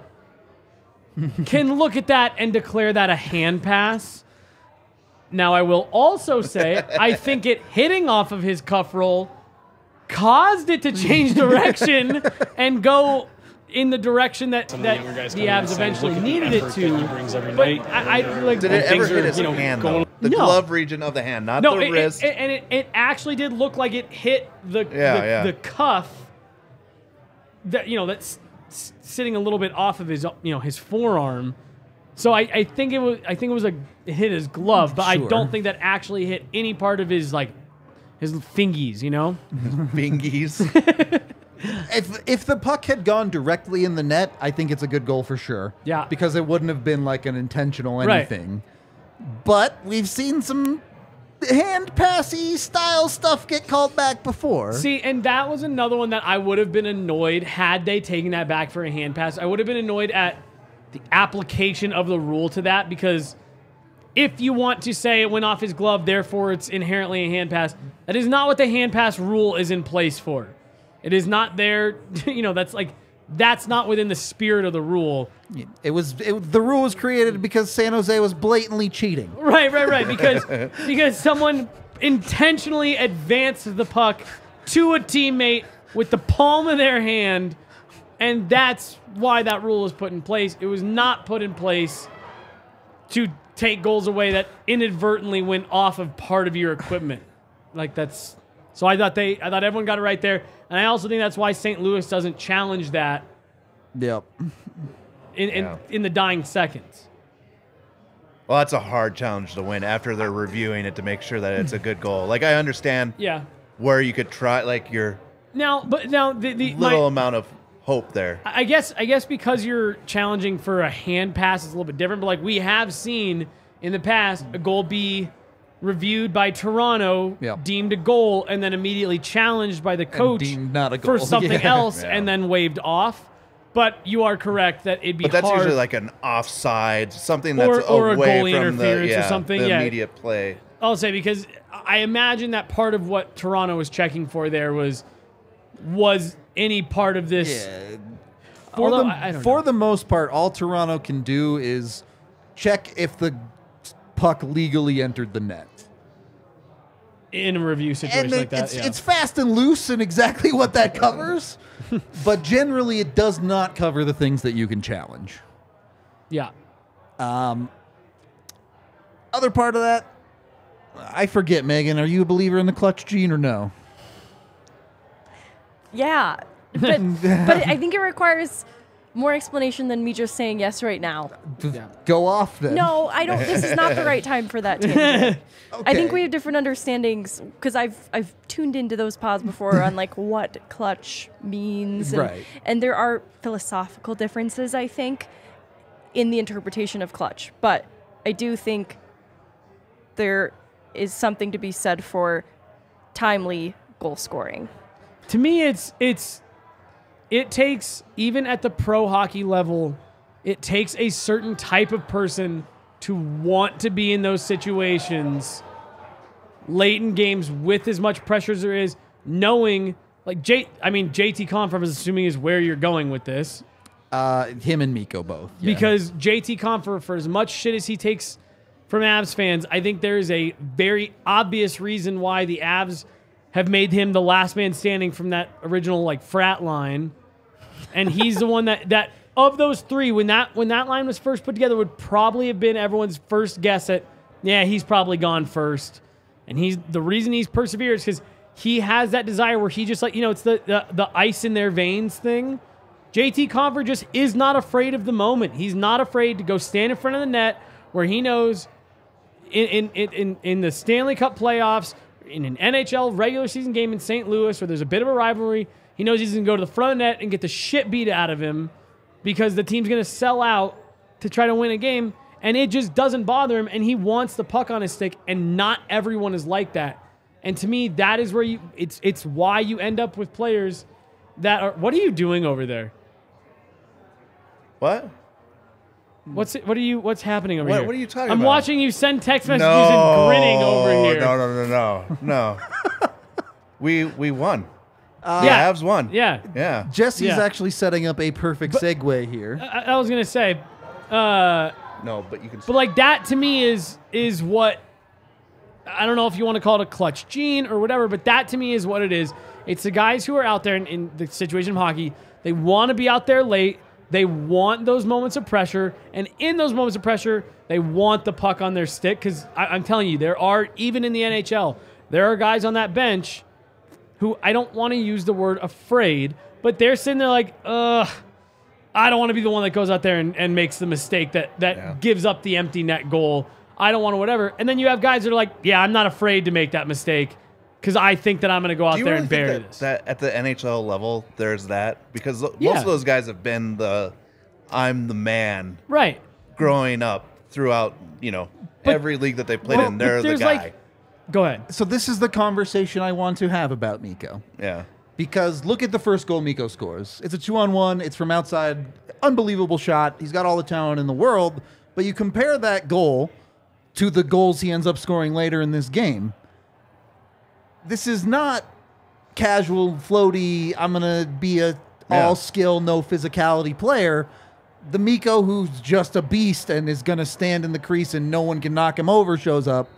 can look at that and declare that a hand pass. Now, I will also say, I think it hitting off of his cuff roll caused it to change direction and go in the direction that, Some of that the younger guys the coming in Avs saying, eventually "Look at the needed it effort to. that he brings every But night." I, I like Did it Things ever are, hit his you know, hand, going- though? The No. glove region of the hand, not no, the it, wrist. It, and it, it actually did look like it hit the Yeah, the, yeah. the cuff. That you know that's s- sitting a little bit off of his you know his forearm. So I, I think it was I think it was a it hit his glove, but I Sure. don't think that actually hit any part of his like his fingies. You know. Bingies. if if the puck had gone directly in the net, I think it's a good goal for sure. Yeah. Because it wouldn't have been like an intentional Right. anything. But we've seen some hand passy style stuff get called back before. See, and that was another one that I would have been annoyed had they taken that back for a hand pass. I would have been annoyed at the application of the rule to that, because if you want to say it went off his glove, therefore it's inherently a hand pass, that is not what the hand pass rule is in place for. It is not there, you know, that's like, that's not within the spirit of the rule. It was it, the rule was created because San Jose was blatantly cheating. Right, right, right. Because because someone intentionally advanced the puck to a teammate with the palm of their hand, and that's why that rule was put in place. It was not put in place to take goals away that inadvertently went off of part of your equipment. Like that's so I thought they I thought everyone got it right there. And I also think that's why Saint Louis doesn't challenge that Yep. in in, Yeah. in the dying seconds. Well, that's a hard challenge to win after they're reviewing it to make sure that it's a good goal. Like, I understand Yeah. where you could try, like, your Now, but now the, the little my, amount of hope there. I guess I guess because you're challenging for a hand pass, it's a little bit different. But like we have seen in the past, a goal be reviewed by Toronto, Yeah. deemed a goal, and then immediately challenged by the coach deemed not a for goal. something Yeah. else, Yeah. and then waved off. But you are correct that it'd be But that's hard. usually like an offside, something that's Or- or a away goalie from the, interference or yeah, something, the yeah. immediate play. I'll say because I imagine that part of what Toronto was checking for there was was any part of this. Yeah. For, Although, the, I- I don't for know. the most part, all Toronto can do is check if the puck legally entered the net. In a review situation And like it- that, it's, yeah. it's fast and loose and exactly what that covers. But generally, it does not cover the things that you can challenge. yeah. Other part of that, I forget, Megan, are you a believer in the clutch gene or no? Yeah, but but I think it requires more explanation than me just saying yes right now. Yeah. Go off then. No, I don't. This is not the right time for that tangent. I think Okay. we have different understandings because I've I've tuned into those pods before on like what clutch means, and, Right. and there are philosophical differences, I think, in the interpretation of clutch. But I do think there is something to be said for timely goal scoring. To me, it's it's it takes, even at the pro hockey level, it takes a certain type of person to want to be in those situations late in games with as much pressure as there is, knowing like J. I mean J T Confer, is assuming is where you're going with this. Uh, him and Miko both. Yeah. Because J T Confer, for as much shit as he takes from Avs fans, I think there is a very obvious reason why the Avs have made him the last man standing from that original like frat line, and he's the one that that of those three, when that when that line was first put together, would probably have been everyone's first guess at, yeah, he's probably gone first, and he's the reason he's persevered is because he has that desire where he just like you know it's the the, the ice in their veins thing. J T Confer just is not afraid of the moment. He's not afraid to go stand in front of the net where he knows in in in, in the Stanley Cup playoffs, in an N H L regular season game in Saint Louis where there's a bit of a rivalry, he knows he's going to go to the front of the net and get the shit beat out of him because the team's going to sell out to try to win a game, and it just doesn't bother him, and he wants the puck on his stick, and not everyone is like that. And to me, that is where you it's it's why you end up with players that are. What are you doing over there? What? What's it, what are you? What's happening over What- here? what are you talking I'm about? watching you send text messages No, and grinning over here. No, no, no, no, no. we we won. Uh, the yeah. Avs won. Yeah, Yeah. Jesse's Yeah. actually setting up a perfect segue here. I, I was gonna say, uh, No, but you can. but like that to me is is what I don't know if you want to call it a clutch gene or whatever, but that to me is what it is. It's the guys who are out there in, in the situation of hockey. They want to be out there late. They want those moments of pressure, and in those moments of pressure, they want the puck on their stick. Because I'm telling you, there are, even in the N H L, there are guys on that bench who I don't want to use the word afraid, but they're sitting there like, ugh, I don't want to be the one that goes out there and, and makes the mistake that, that Yeah. gives up the empty net goal. I don't want to whatever. And then you have guys that are like, yeah, I'm not afraid to make that mistake because I think that I'm going to go out Do you there really and think bury that, this. that at the N H L level, there's that? Because most Yeah. of those guys have been the I'm the man Right. growing up throughout, you know, But- every league that they played Well, in. but They're the there's, guy. like- Go ahead. So this is the conversation I want to have about Miko. yeah. Because look at the first goal Miko scores. It's a two-on-one. It's from outside. Unbelievable shot. He's got all the talent in the world. But you compare that goal to the goals he ends up scoring later in this game. This is not casual, floaty, I'm going to be a Yeah. all-skill, no physicality player. The Miko who's just a beast and is going to stand in the crease and no one can knock him over shows up.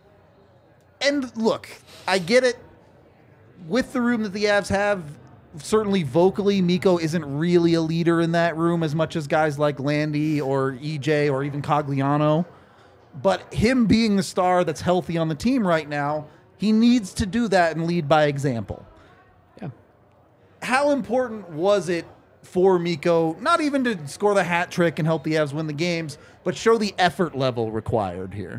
And look, I get it. With the room that the Avs have, certainly vocally, Miko isn't really a leader in that room as much as guys like Landy or E J or even Cogliano. But him being the star that's healthy on the team right now, he needs to do that and lead by example. Yeah. How important was it for Miko, not even to score the hat trick and help the Avs win the games, but show the effort level required here?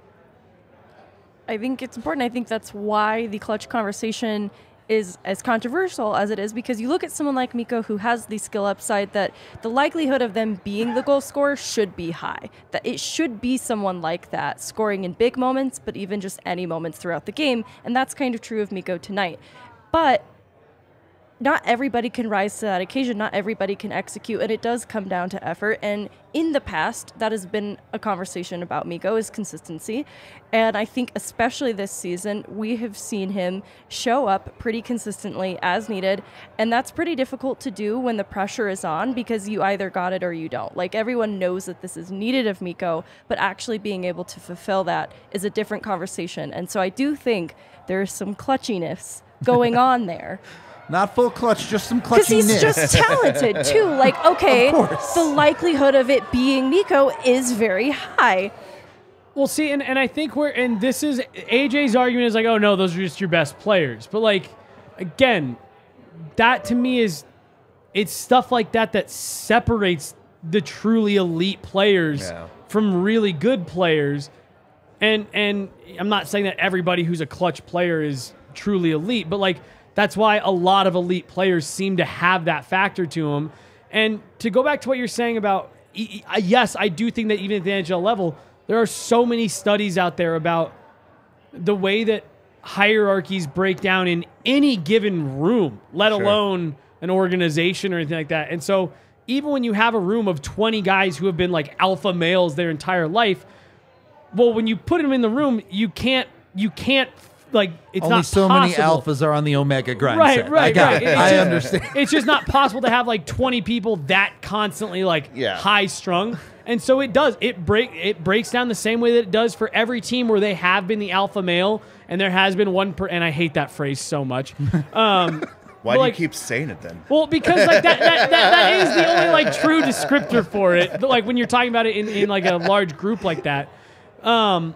I think it's important. I think that's why the clutch conversation is as controversial as it is, because you look at someone like Miko who has the skill upside that the likelihood of them being the goal scorer should be high. That it should be someone like that, scoring in big moments, but even just any moments throughout the game. And that's kind of true of Miko tonight. But not everybody can rise to that occasion. Not everybody can execute, and it does come down to effort. And in the past, that has been a conversation about Miko, is consistency. And I think especially this season, we have seen him show up pretty consistently as needed. And that's pretty difficult to do when the pressure is on, because you either got it or you don't. Like, everyone knows that this is needed of Miko, but actually being able to fulfill that is a different conversation. And so I do think there's some clutchiness going on there. Not full clutch, just some Because clutchiness. he's just talented, too. Like, okay, Of course. the likelihood of it being Miko is very high. Well, see, and, and I think we're, and this is, A J's argument is like, oh, no, those are just your best players. But, like, again, that to me is, it's stuff like that that separates the truly elite players Yeah. from really good players. And, and I'm not saying that everybody who's a clutch player is truly elite, but, like, that's why a lot of elite players seem to have that factor to them. And to go back to what you're saying about, e- e- yes, I do think that even at the N H L level, there are so many studies out there about the way that hierarchies break down in any given room, let Sure. alone an organization or anything like that. And so even when you have a room of twenty guys who have been like alpha males their entire life, well, when you put them in the room, you can't you can't like it's Only not so possible. many alphas are on the Omega grind Right, set. I right, got right. it. It's I just- understand. It's just not possible to have like twenty people that constantly like Yeah. high strung. And so it does. It break it breaks down the same way that it does for every team where they have been the alpha male and there has been one per and I hate that phrase so much. Um Why but, do like, you keep saying it then? Well, because like that, that, that, that is the only like true descriptor for it. Like when you're talking about it in, in like a large group like that. Um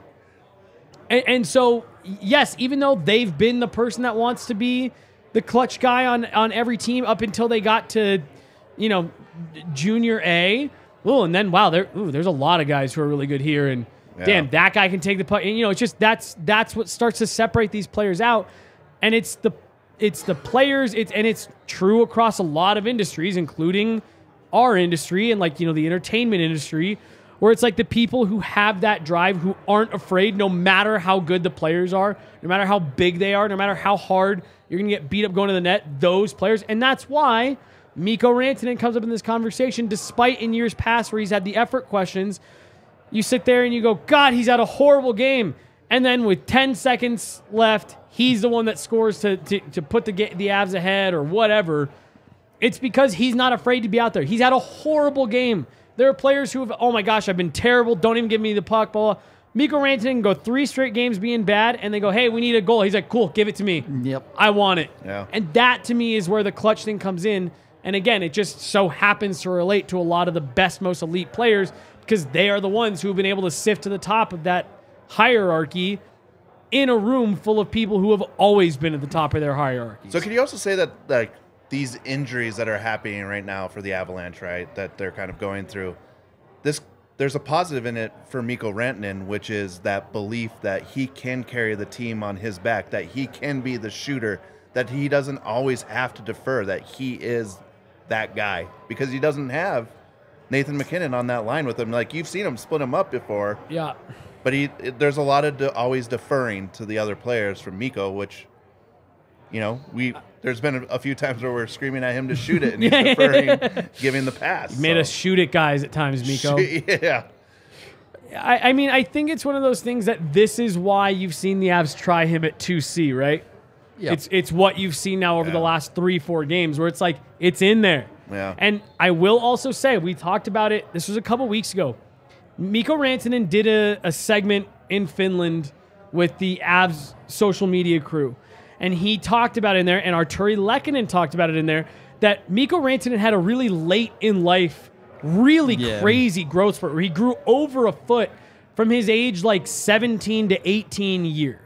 and, and so yes, even though they've been the person that wants to be the clutch guy on, on every team up until they got to, you know, junior A. Oh, and then wow, there ooh, there's a lot of guys who are really good here, and Yeah. damn, that guy can take the puck. And you know, it's just that's that's what starts to separate these players out, and it's the it's the players. It's and it's true across a lot of industries, including our industry and like you know the entertainment industry, where it's like the people who have that drive, who aren't afraid, no matter how good the players are, no matter how big they are, no matter how hard you're gonna get beat up going to the net. Those players, and that's why Mikko Rantanen comes up in this conversation, despite in years past where he's had the effort questions. You sit there and you go, God, he's had a horrible game. And then with ten seconds left, he's the one that scores to to, to put the the Avs ahead or whatever. It's because he's not afraid to be out there. He's had a horrible game. There are players who have, oh my gosh, I've been terrible. Don't even give me the puck. Blah, blah. Mikko Rantanen can go three straight games being bad, and they go, hey, we need a goal. He's like, cool, give it to me. Yep. I want it. Yeah. And that, to me, is where the clutch thing comes in. And again, it just so happens to relate to a lot of the best, most elite players because they are the ones who have been able to sift to the top of that hierarchy in a room full of people who have always been at the top of their hierarchy. So can you also say that like these injuries that are happening right now for the Avalanche, right, that they're kind of going through, this there's a positive in it for Mikko Rantanen, which is that belief that he can carry the team on his back, that he can be the shooter, that he doesn't always have to defer, that he is that guy because he doesn't have Nathan McKinnon on that line with him. Like you've seen him split him up before, Yeah. but he there's a lot of de- always deferring to the other players from Mikko, which you know we there's been a, a few times where we're screaming at him to shoot it and he's deferring, giving the pass. Made so. us shoot it, guys, at times, Mikko. Yeah, I, I mean, I think it's one of those things that this is why you've seen the Avs try him at two C, right? Yep. It's it's what you've seen now over Yeah. the last three, four games where it's like, it's in there. Yeah. And I will also say, we talked about it, this was a couple weeks ago. Mikko Rantanen did a, a segment in Finland with the Avs social media crew. And he talked about it in there, and Arturi Lehkonen talked about it in there, that Mikko Rantanen had a really late in life, really Yeah. crazy growth spurt where he grew over a foot from his age like seventeen to eighteen year.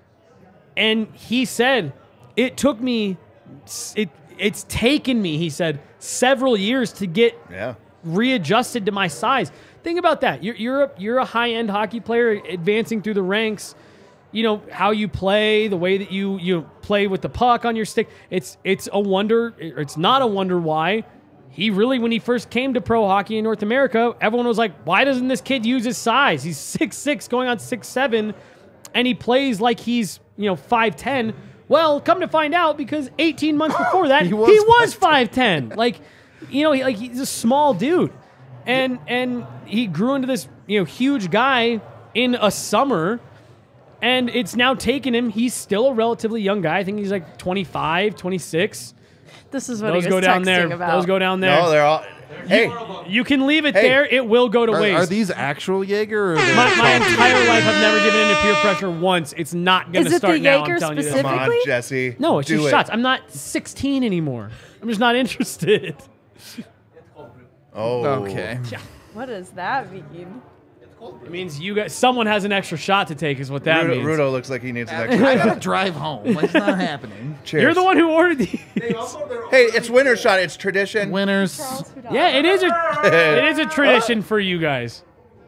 And he said, it took me, it it's taken me, he said, several years to get yeah. readjusted to my size. Think about that. You're you're a, you're a high-end hockey player advancing through the ranks. You know, how you play, the way that you you play with the puck on your stick. It's it's a wonder, it's not a wonder why. He really, when he first came to pro hockey in North America, everyone was like, why doesn't this kid use his size? He's six six going on six seven, and he plays like he's, you know, five ten. Well, come to find out, because eighteen months before that, He he was was, five ten. Like, you know, he, like he's a small dude. And and he grew into this, you know, huge guy in a summer. And it's now taken him. He's still a relatively young guy. I think he's like twenty-five, twenty-six. This is what Those he go was down texting there. about. Those go down there. No, they're all. Hey, You can leave it Hey. there. It will go to Are, waste. are these actual Jaeger? Or are they my, my coffee? entire life, I've never given into peer pressure once. It's not going Is to it start the now. Jaeger I'm telling you this. come on, Specifically? Jesse. No, it's Do just it. shots. I'm not sixteen anymore. I'm just not interested. Oh, Okay. What does that mean? It means you guys. Someone has an extra shot to take. Is what that Rudo, means. Rudo looks like he needs an I extra. gotta drive home. Like, it's not happening. Cheers. You're the one who ordered these. Hey, it's winter shot. It's tradition. Winners. Yeah, it is a it is a tradition for you guys.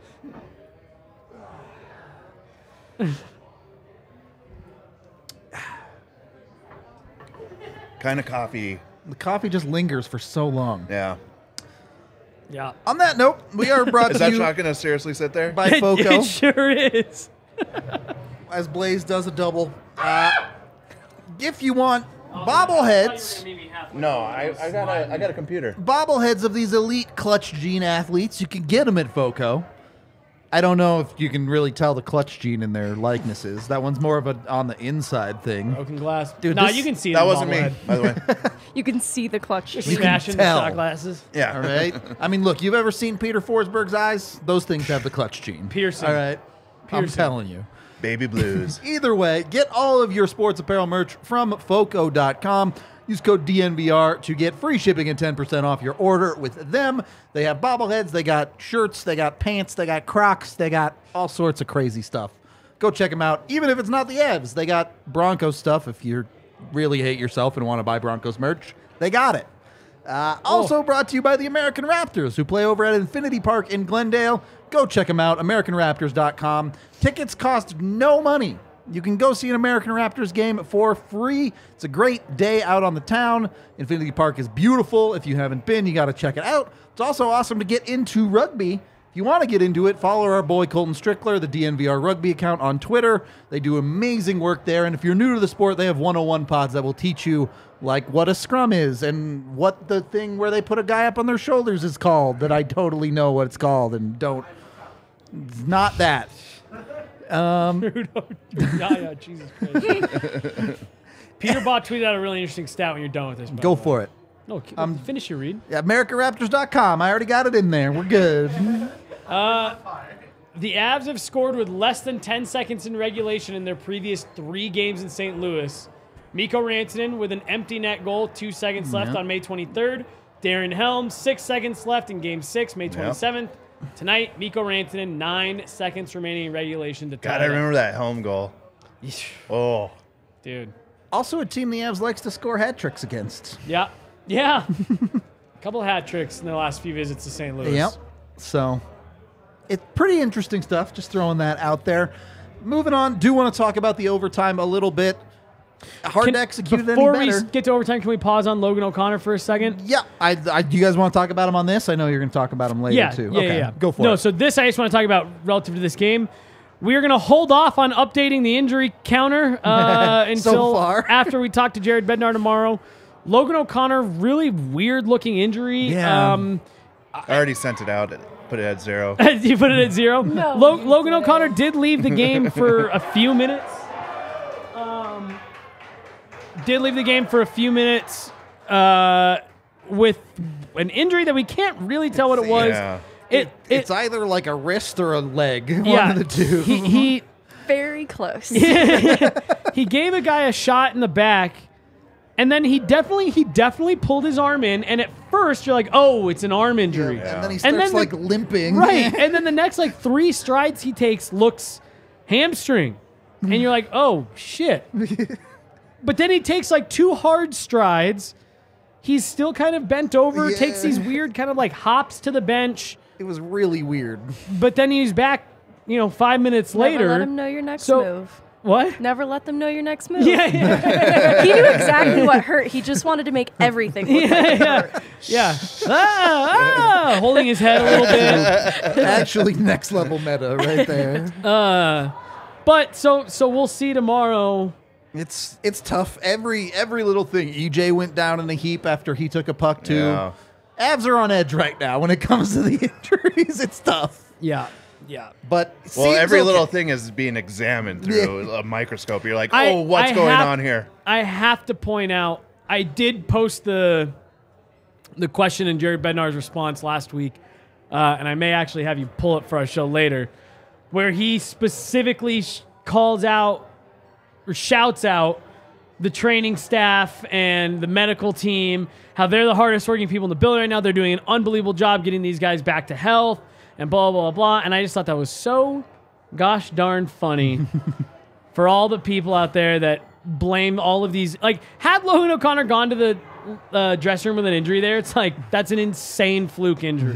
Kind of coffee. The coffee just lingers for so long. Yeah. Yeah. On that note, we are brought Is to that you shot gonna seriously sit there? by It, Foco, it sure is. as Blaze does a double. Uh, if you want bobbleheads, No, I, I got a I got a computer. bobbleheads of these elite Clutch Gene athletes, you can get them at Foco. I don't know if you can really tell the clutch gene in their likenesses. That one's more of a on the inside thing. Broken glass. Dude, nah, this- you can see it That in the wasn't me, bobblehead. by the way. You can see the clutch. can Smashing the tell. shot glasses. Yeah. All right. I mean, look, you've ever seen Peter Forsberg's eyes? Those things have the clutch gene. Piercing. All right. I'm Piercing. telling you. Baby blues. Either way, get all of your sports apparel merch from foco dot com. Use code D N V R to get free shipping and ten percent off your order with them. They have bobbleheads, they got shirts, they got pants, they got Crocs, they got all sorts of crazy stuff. Go check them out. Even if it's not the Avs, they got Broncos stuff. If you really hate yourself and want to buy Broncos merch, they got it. Uh, also brought to you by the American Raptors, who play over at Infinity Park in Glendale. Go check them out, american raptors dot com. Tickets cost no money. You can go see an American Raptors game for free. It's a great day out on the town. Infinity Park is beautiful. If you haven't been, you got to check it out. It's also awesome to get into rugby. If you want to get into it, follow our boy Colton Strickler, the D N V R Rugby account on Twitter. They do amazing work there. And if you're new to the sport, they have one oh one pods that will teach you like what a scrum is and what the thing where they put a guy up on their shoulders is called that I totally know what it's called and don't. It's not that. yeah, yeah, Jesus Christ. Peter Bott tweeted out a really interesting stat when you're done with this. by Go the way. for it. No, k- Um, finish your read. Yeah, american raptors dot com. I already got it in there. We're good. The Avs have scored with less than ten seconds in regulation in their previous three games in Saint Louis. Mikko Rantanen with an empty net goal, two seconds left on May twenty-third. Darren Helms, six seconds left in Game Six, May twenty-seventh. Tonight, Mikko Rantanen, nine seconds remaining in regulation to tie God, it I up. remember that home goal. Oh. Dude. Also, a team the Avs likes to score hat tricks against. Yeah. Yeah. A couple of hat tricks in the last few visits to Saint Louis. Yep. So, it's pretty interesting stuff. Just throwing that out there. Moving on, do want to talk about the overtime a little bit. Hard Can- to execute it any Before better. we get to overtime, can we pause on Logan O'Connor for a second? Yeah, I, I, do you guys want to talk about him on this? I know you're going to talk about him later Yeah, too. yeah, okay, yeah, yeah. go for no, it. so this I just want to talk about relative to this game. We are going to hold off on updating the injury counter uh, until far. after we talk to Jared Bednar tomorrow. Logan O'Connor, really weird looking injury. Yeah. Um, I already sent it out. Put it at zero. you put it at zero. No, Lo- you Logan didn't. O'Connor did leave the game for a few minutes. Um, did leave the game for a few minutes uh, with an injury that we can't really tell what it was. Yeah. It, it, it's either like a wrist or a leg. yeah, One of the two. He, he Very close. he gave a guy a shot in the back, and then he definitely he definitely pulled his arm in. And at first, you're like, "Oh, it's an arm injury." And then he And starts then the- like limping. Right. And then the next like three strides he takes looks hamstring. And you're like, oh shit. But then he takes like two hard strides. He's still kind of bent over, Yeah. takes these weird kind of like hops to the bench, It was really weird. but then he's back, you know, five minutes Never later. let him know your next So- move. What? Never let them know your next move. Yeah, yeah, He knew exactly what hurt. He just wanted to make everything look like it hurt. yeah. Ah, ah, holding his head a little bit. Actually, next level meta right there. Uh, but so so we'll see tomorrow. It's it's tough. Every every little thing. E J went down in a heap after he took a puck too. Yeah. Avs are on edge right now when it comes to the injuries. It's tough. Yeah. Yeah. But it Well, seems every okay. little thing is being examined through a microscope. You're like, oh, I- what's I going have- on here? I have to point out, I did post the the question in Jared Bednar's response last week, uh, and I may actually have you pull it for our show later, where he specifically sh- calls out or shouts out the training staff and the medical team, how they're the hardest working people in the building right now. They're doing an unbelievable job getting these guys back to health and blah, blah, blah, blah. And I just thought that was so gosh darn funny for all the people out there that blame all of these. Like, had Logan O'Connor gone to the uh, dressing room with an injury there, it's like, that's an insane fluke injury.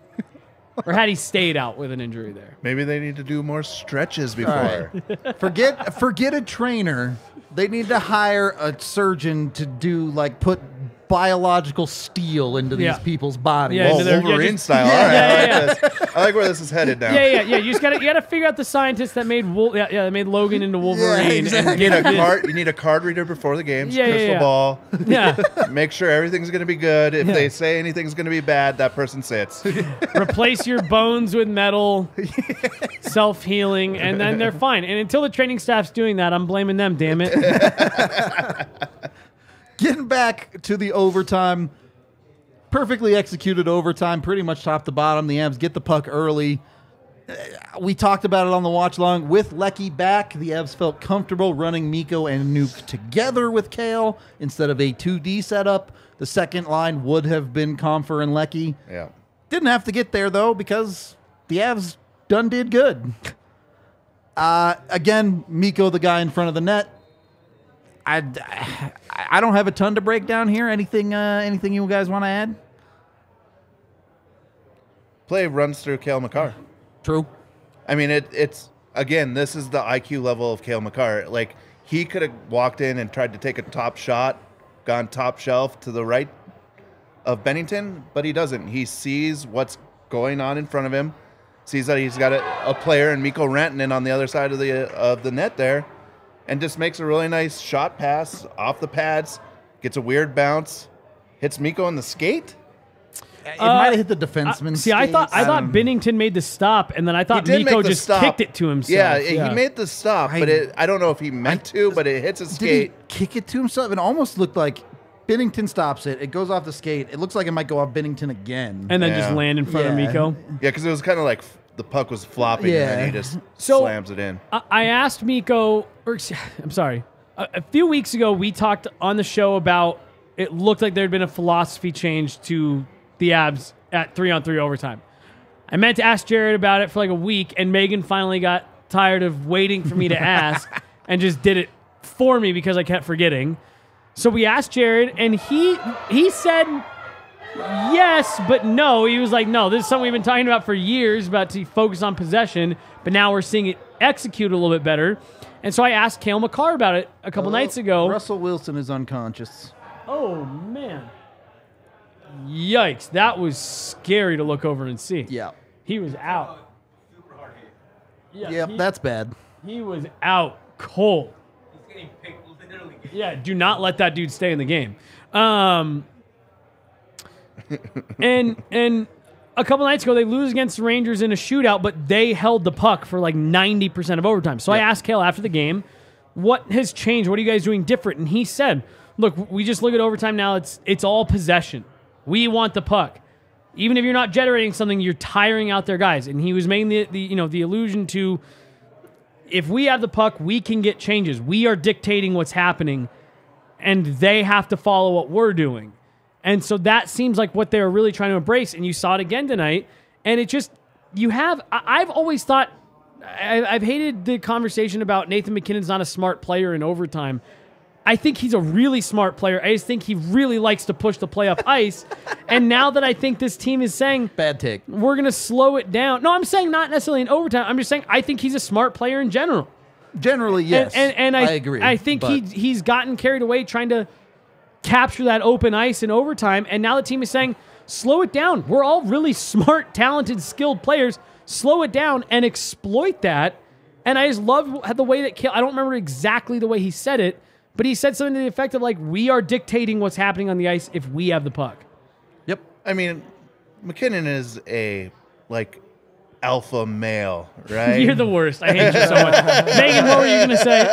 Or had he stayed out with an injury there. Maybe they need to do more stretches before. forget forget a trainer. They need to hire a surgeon to do like put biological steel into these Yeah. people's bodies. Yeah, Whoa, into their- yeah, Wolverine just- style. Yeah, All right, yeah, I, like yeah. this. I like where this is headed now. Yeah, yeah, yeah. You just gotta, you gotta figure out the scientists that made Wol- yeah, yeah, that made Logan into Wolverine. exactly. and You need a get- card. You need a card reader before the games. Yeah, yeah, crystal yeah. ball. Yeah, Make sure everything's going to be good. If Yeah. they say anything's going to be bad, that person sits. replace your bones with metal, self healing, and then they're fine. And until the training staff's doing that, I'm blaming them. Damn it. Getting back to the overtime, perfectly executed overtime, pretty much top to bottom. The Avs get the puck early. Uh, We talked about it on the watch long. With Lecky back, the Avs felt comfortable running Mikko and Nuke together with Kale instead of a two D setup. The second line would have been Comfer and Lecky. Yeah. Didn't have to get there, though, because the Avs done did good. Uh, again, Mikko, the guy in front of the net. I, I don't have a ton to break down here. Anything uh, anything you guys want to add? Play runs through Cale Makar. True. I mean, it, it's, again, this is the I Q level of Cale Makar. Like, he could have walked in and tried to take a top shot, gone top shelf to the right of Bennington, but he doesn't. He sees what's going on in front of him, sees that he's got a, a player in Mikko Rantanen on the other side of the of the net there, and just makes a really nice shot pass off the pads, gets a weird bounce, hits Mikko in the skate. It Uh, might have hit the defenseman. See, I thought I skates. thought Bennington made the stop, and then I He thought did Mikko make the just stop. kicked it to himself. Yeah, he made the stop, but I- it, I don't know if he meant to, but it hits his Did skate. he kick it to himself? It almost looked like Bennington stops it. It goes off the skate. It looks like it might go off Bennington again. and then just Yeah. land in front Yeah. of Mikko. Yeah, because it was kind of like f- the puck was flopping, and then Yeah. he just So- slams it in. I- I asked Mikko, or ex- I'm sorry, a, a few weeks ago we talked on the show about it looked like there had been a philosophy change to the Avs at three on three overtime. I meant to ask Jared about it for like a week, and Megan finally got tired of waiting for me to ask and just did it for me because I kept forgetting. So we asked Jared, and he he said yes, but no. He was like, no, this is something we've been talking about for years, about to focus on possession, but now we're seeing it execute a little bit better. And so I asked Cale Makar about it a couple nights ago. Russell Wilson is unconscious. Oh, man. Yikes. That was scary to look over and see. Yeah. He was out. Yeah, Yep, he, that's bad. he was out cold. Yeah, do not let that dude stay in the game. Um, and and a couple nights ago, they lose against the Rangers in a shootout, but they held the puck for like ninety percent of overtime. So I asked Cale after the game, what has changed? What are you guys doing different? And he said, look, we just look at overtime now. It's it's all possession. We want the puck. Even if you're not generating something, you're tiring out their guys. And he was making the, the you know the allusion to, if we have the puck, we can get changes. We are dictating what's happening, and they have to follow what we're doing. And so that seems like what they're really trying to embrace. And you saw it again tonight. And it just, you have, I- I've always thought, I- I've hated the conversation about Nathan McKinnon's not a smart player in overtime. I think he's a really smart player. I just think he really likes to push the play up ice. And now that I think this team is saying, Bad take. we're going to slow it down. No, I'm saying not necessarily in overtime. I'm just saying I think he's a smart player in general. Generally, yes. And, and, and I, I agree. I think but he he's gotten carried away trying to capture that open ice in overtime. And now the team is saying, slow it down. We're all really smart, talented, skilled players. Slow it down and exploit that. And I just love the way that Cale, I don't remember exactly the way he said it, but he said something to the effect of like, we are dictating what's happening on the ice if we have the puck. Yep. I mean, McKinnon is a, like, alpha male, right? You're the worst. I hate you so much. Megan, what were you going to say?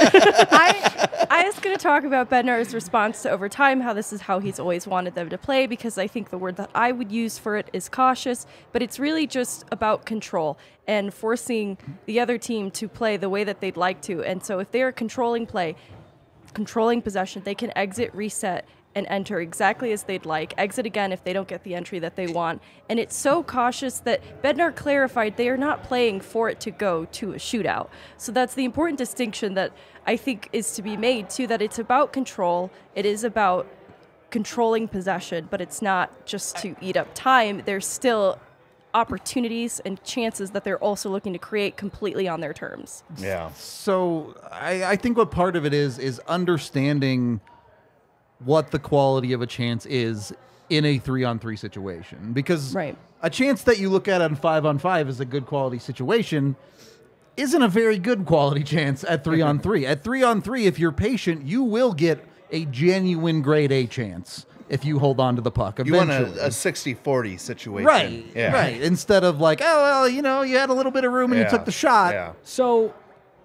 I, I was going to talk about Bednar's response to overtime, how this is how he's always wanted them to play, because I think the word that I would use for it is cautious, but it's really just about control and forcing the other team to play the way that they'd like to. And so if they're controlling play, controlling possession, they can exit, reset, and enter exactly as they'd like, exit again if they don't get the entry that they want. And it's so cautious that Bednar clarified they are not playing for it to go to a shootout. So that's the important distinction that I think is to be made, too, that it's about control. It is about controlling possession, but it's not just to eat up time. There's still opportunities and chances that they're also looking to create completely on their terms. Yeah. So I, I think what part of it is is understanding what the quality of a chance is in a three-on-three situation. Because Right. a chance that you look at on five-on-five is a good quality situation isn't a very good quality chance at three-on-three. At three-on-three, if you're patient, you will get a genuine grade A chance if you hold on to the puck You want eventually. a, a sixty forty situation. Right, Yeah. right. Instead of like, oh, well, you know, you had a little bit of room and Yeah. you took the shot. Yeah. So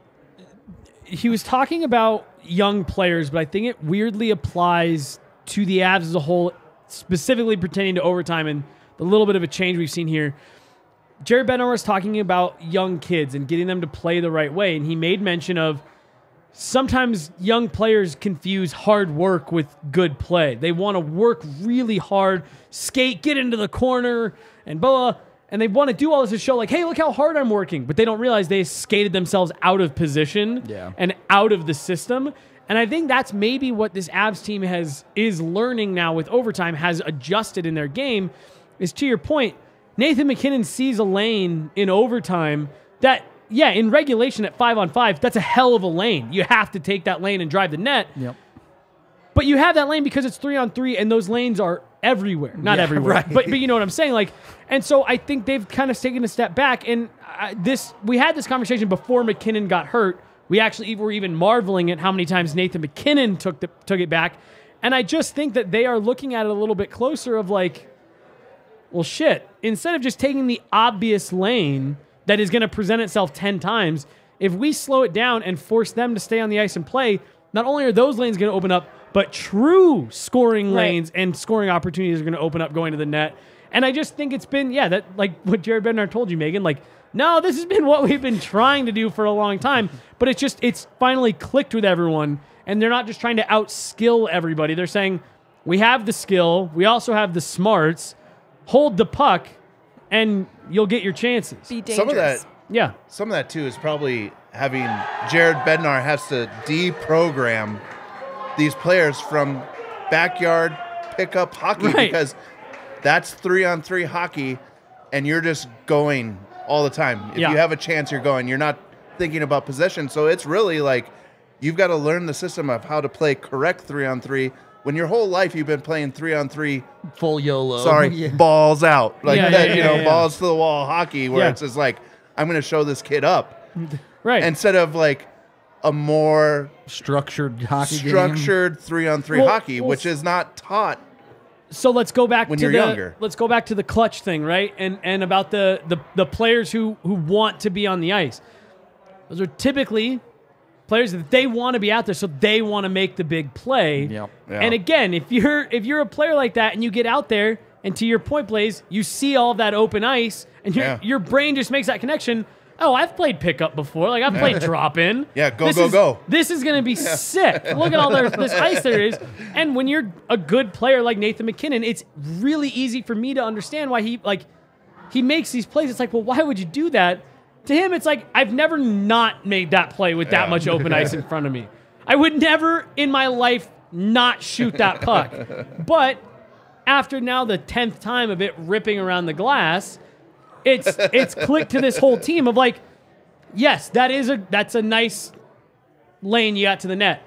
he was talking about young players, but I think it weirdly applies to the Avs as a whole, specifically pertaining to overtime and the little bit of a change we've seen here. Jared Bednar was talking about young kids and getting them to play the right way, and he made mention of sometimes young players confuse hard work with good play. They want to work really hard, skate, get into the corner, and blah, blah, and they want to do all this to show like, hey, look how hard I'm working, but they don't realize they skated themselves out of position Yeah. and out of the system. And I think that's maybe what this Avs team has is learning now with overtime, has adjusted in their game, is to your point, Nathan MacKinnon sees a lane in overtime that, yeah, in regulation at five on five, that's a hell of a lane. You have to take that lane and drive the net. Yep. But you have that lane because it's three on three, and those lanes are everywhere. Not Yeah, everywhere, right. but but you know what I'm saying. Like, and so I think they've kind of taken a step back. And I, this we had this conversation before McKinnon got hurt. We actually were even marveling at how many times Nathan MacKinnon took the took it back. And I just think that they are looking at it a little bit closer of like, well, shit. Instead of just taking the obvious lane that is going to present itself ten times, if we slow it down and force them to stay on the ice and play, not only are those lanes going to open up, but true scoring Right. lanes and scoring opportunities are going to open up going to the net. And I just think it's been, yeah, that like what Jared Bednar told you, Megan, like, no, this has been what we've been trying to do for a long time, but it's just, it's finally clicked with everyone, and they're not just trying to outskill everybody. They're saying, we have the skill, we also have the smarts, hold the puck, and you'll get your chances. Be dangerous. Some of that Yeah. Some of that too is probably having Jared Bednar has to deprogram these players from backyard pickup hockey Right. because that's three on three hockey, and you're just going all the time. If Yeah. you have a chance, you're going. You're not thinking about possession. So it's really like you've got to learn the system of how to play correct three on three. When your whole life you've been playing three on three, Full YOLO. sorry, Yeah. balls out, like Yeah, that, yeah, you yeah, know, yeah. balls to the wall hockey, where Yeah. it's just like I'm going to show this kid up Right. instead of like a more Structured hockey game. structured three on three Well- hockey, well, which is not taught. So let's go back When to you're the younger. let's go back to the clutch thing, right? And and about the the the players who who want to be on the ice. Those are typically players that they want to be out there, so they want to make the big play. Yep. Yeah. And again, if you're if you're a player like that and you get out there and to your point, Blaze, you see all that open ice and your Yeah. your brain just makes that connection. Oh, I've played pickup before. Like I've played drop in. Yeah, go, This go, is- go. This is gonna be sick. Look at all there, this ice there is. And when you're a good player like Nathan MacKinnon, it's really easy for me to understand why he like he makes these plays. It's like, well, why would you do that? To him, it's like I've never not made that play with that Yeah. much open ice in front of me. I would never in my life not shoot that puck. But after now the tenth time of it ripping around the glass, it's it's clicked to this whole team of like, yes, that is a that's a nice lane you got to the net.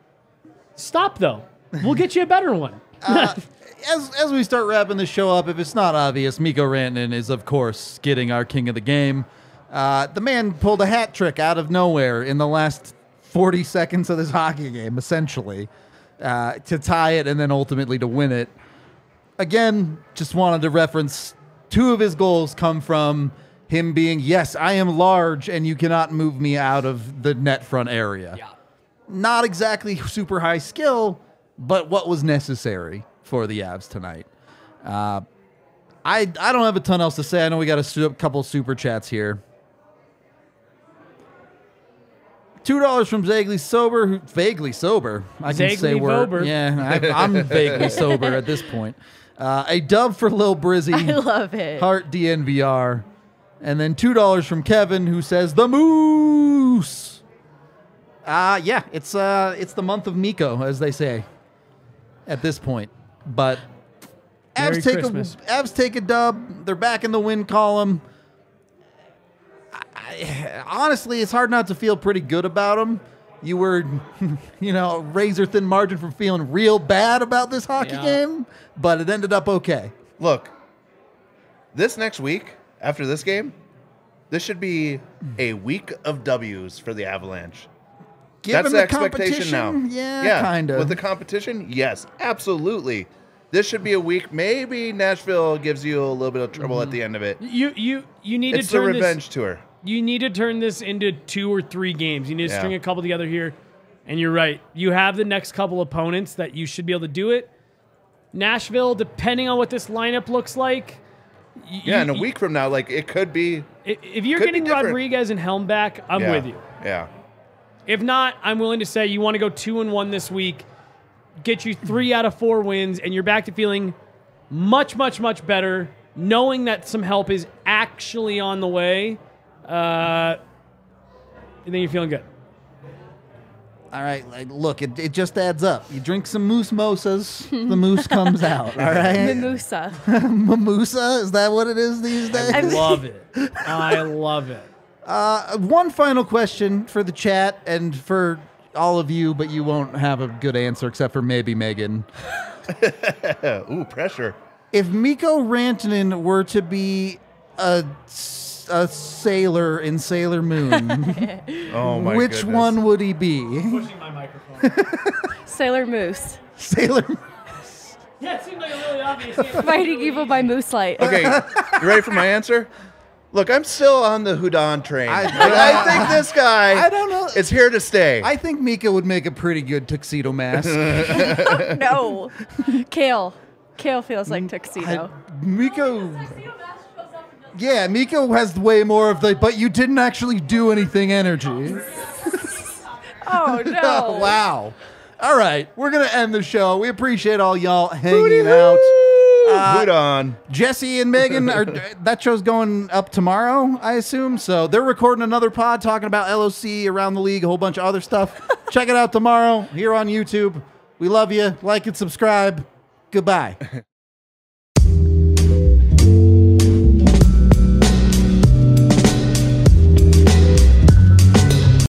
Stop though. We'll get you a better one. As as we start wrapping this show up, if it's not obvious, Mikko Rantanen is, of course, getting our king of the game. Uh, the man pulled a hat trick out of nowhere in the last forty seconds of this hockey game, essentially, uh, to tie it and then ultimately to win it. Again, just wanted to reference two of his goals come from him being, yes, I am large and you cannot move me out of the net front area. Yeah. Not exactly super high skill, but what was necessary for the Avs tonight. Uh, I I don't have a ton else to say. I know we got a su- couple super chats here. Two dollars from Vaguely Sober. Who, vaguely sober. I can say Vaguely word. Vober. Yeah, I, I'm vaguely sober at this point. Uh, a dub for Lil Brizzy. I love it. Heart D N V R. And then two dollars from Kevin, who says, the Moose. Uh, yeah, it's uh, it's the month of Miko, as they say, at this point. But Merry Avs take, a, Christmas. Avs take a dub. They're back in the win column. I, I, honestly, it's hard not to feel pretty good about them. you were, you know, razor thin margin from feeling real bad about this hockey Yeah. game, but it ended up okay. Look, this next week, after this game, this should be a week of W's for the Avalanche. Given That's the the expectation now. competition, yeah, kind of. With the competition, yes, absolutely. This should be a week. Maybe Nashville gives you a little bit of trouble at the end of it. You you you need It's to the turn revenge this. tour. You need to turn this into two or three games. You need to Yeah. string a couple together here. And you're right. You have the next couple opponents that you should be able to do it. Nashville, depending on what this lineup looks like. y- Yeah, in a y- week from now, like it could be. i- If you're could be getting different. Rodriguez and Helm back, I'm yeah, with you. Yeah. If not, I'm willing to say you want to go two and one this week, get you three out of four wins, and you're back to feeling much, much, much better, knowing that some help is actually on the way. Uh, and then you're feeling good. All right, like, look, it, it just adds up. You drink some moose mosas, the moose comes out. All right, Mimosa. mimosa, is that what it is these days? I love it. I love it. Uh, one final question for the chat and for all of you, but you won't have a good answer except for maybe Megan. Ooh, pressure. If Mikko Rantanen were to be a, s- a sailor in Sailor Moon, Oh my which goodness. one would he be? Pushing my microphone. Sailor Moose. Sailor. Yeah, it seemed like a really obvious answer. Fighting evil by Mooselight. Okay, you ready for my answer? Look, I'm still on the Houdan train. I- Like, I think this guy I don't know. is here to stay. I think Mika would make a pretty good tuxedo mask. No. Kale. Kale feels like tuxedo. Miko. Yeah, Miko has way more of the, but you didn't actually do anything energy. Oh, no. Wow. All right, we're going to end the show. We appreciate all y'all hanging out. Uh, Houdan. Jesse and Megan, are, that show's going up tomorrow, I assume. So they're recording another pod talking about L O C, around the league, a whole bunch of other stuff. Check it out tomorrow here on YouTube. We love you. Like and subscribe. Goodbye.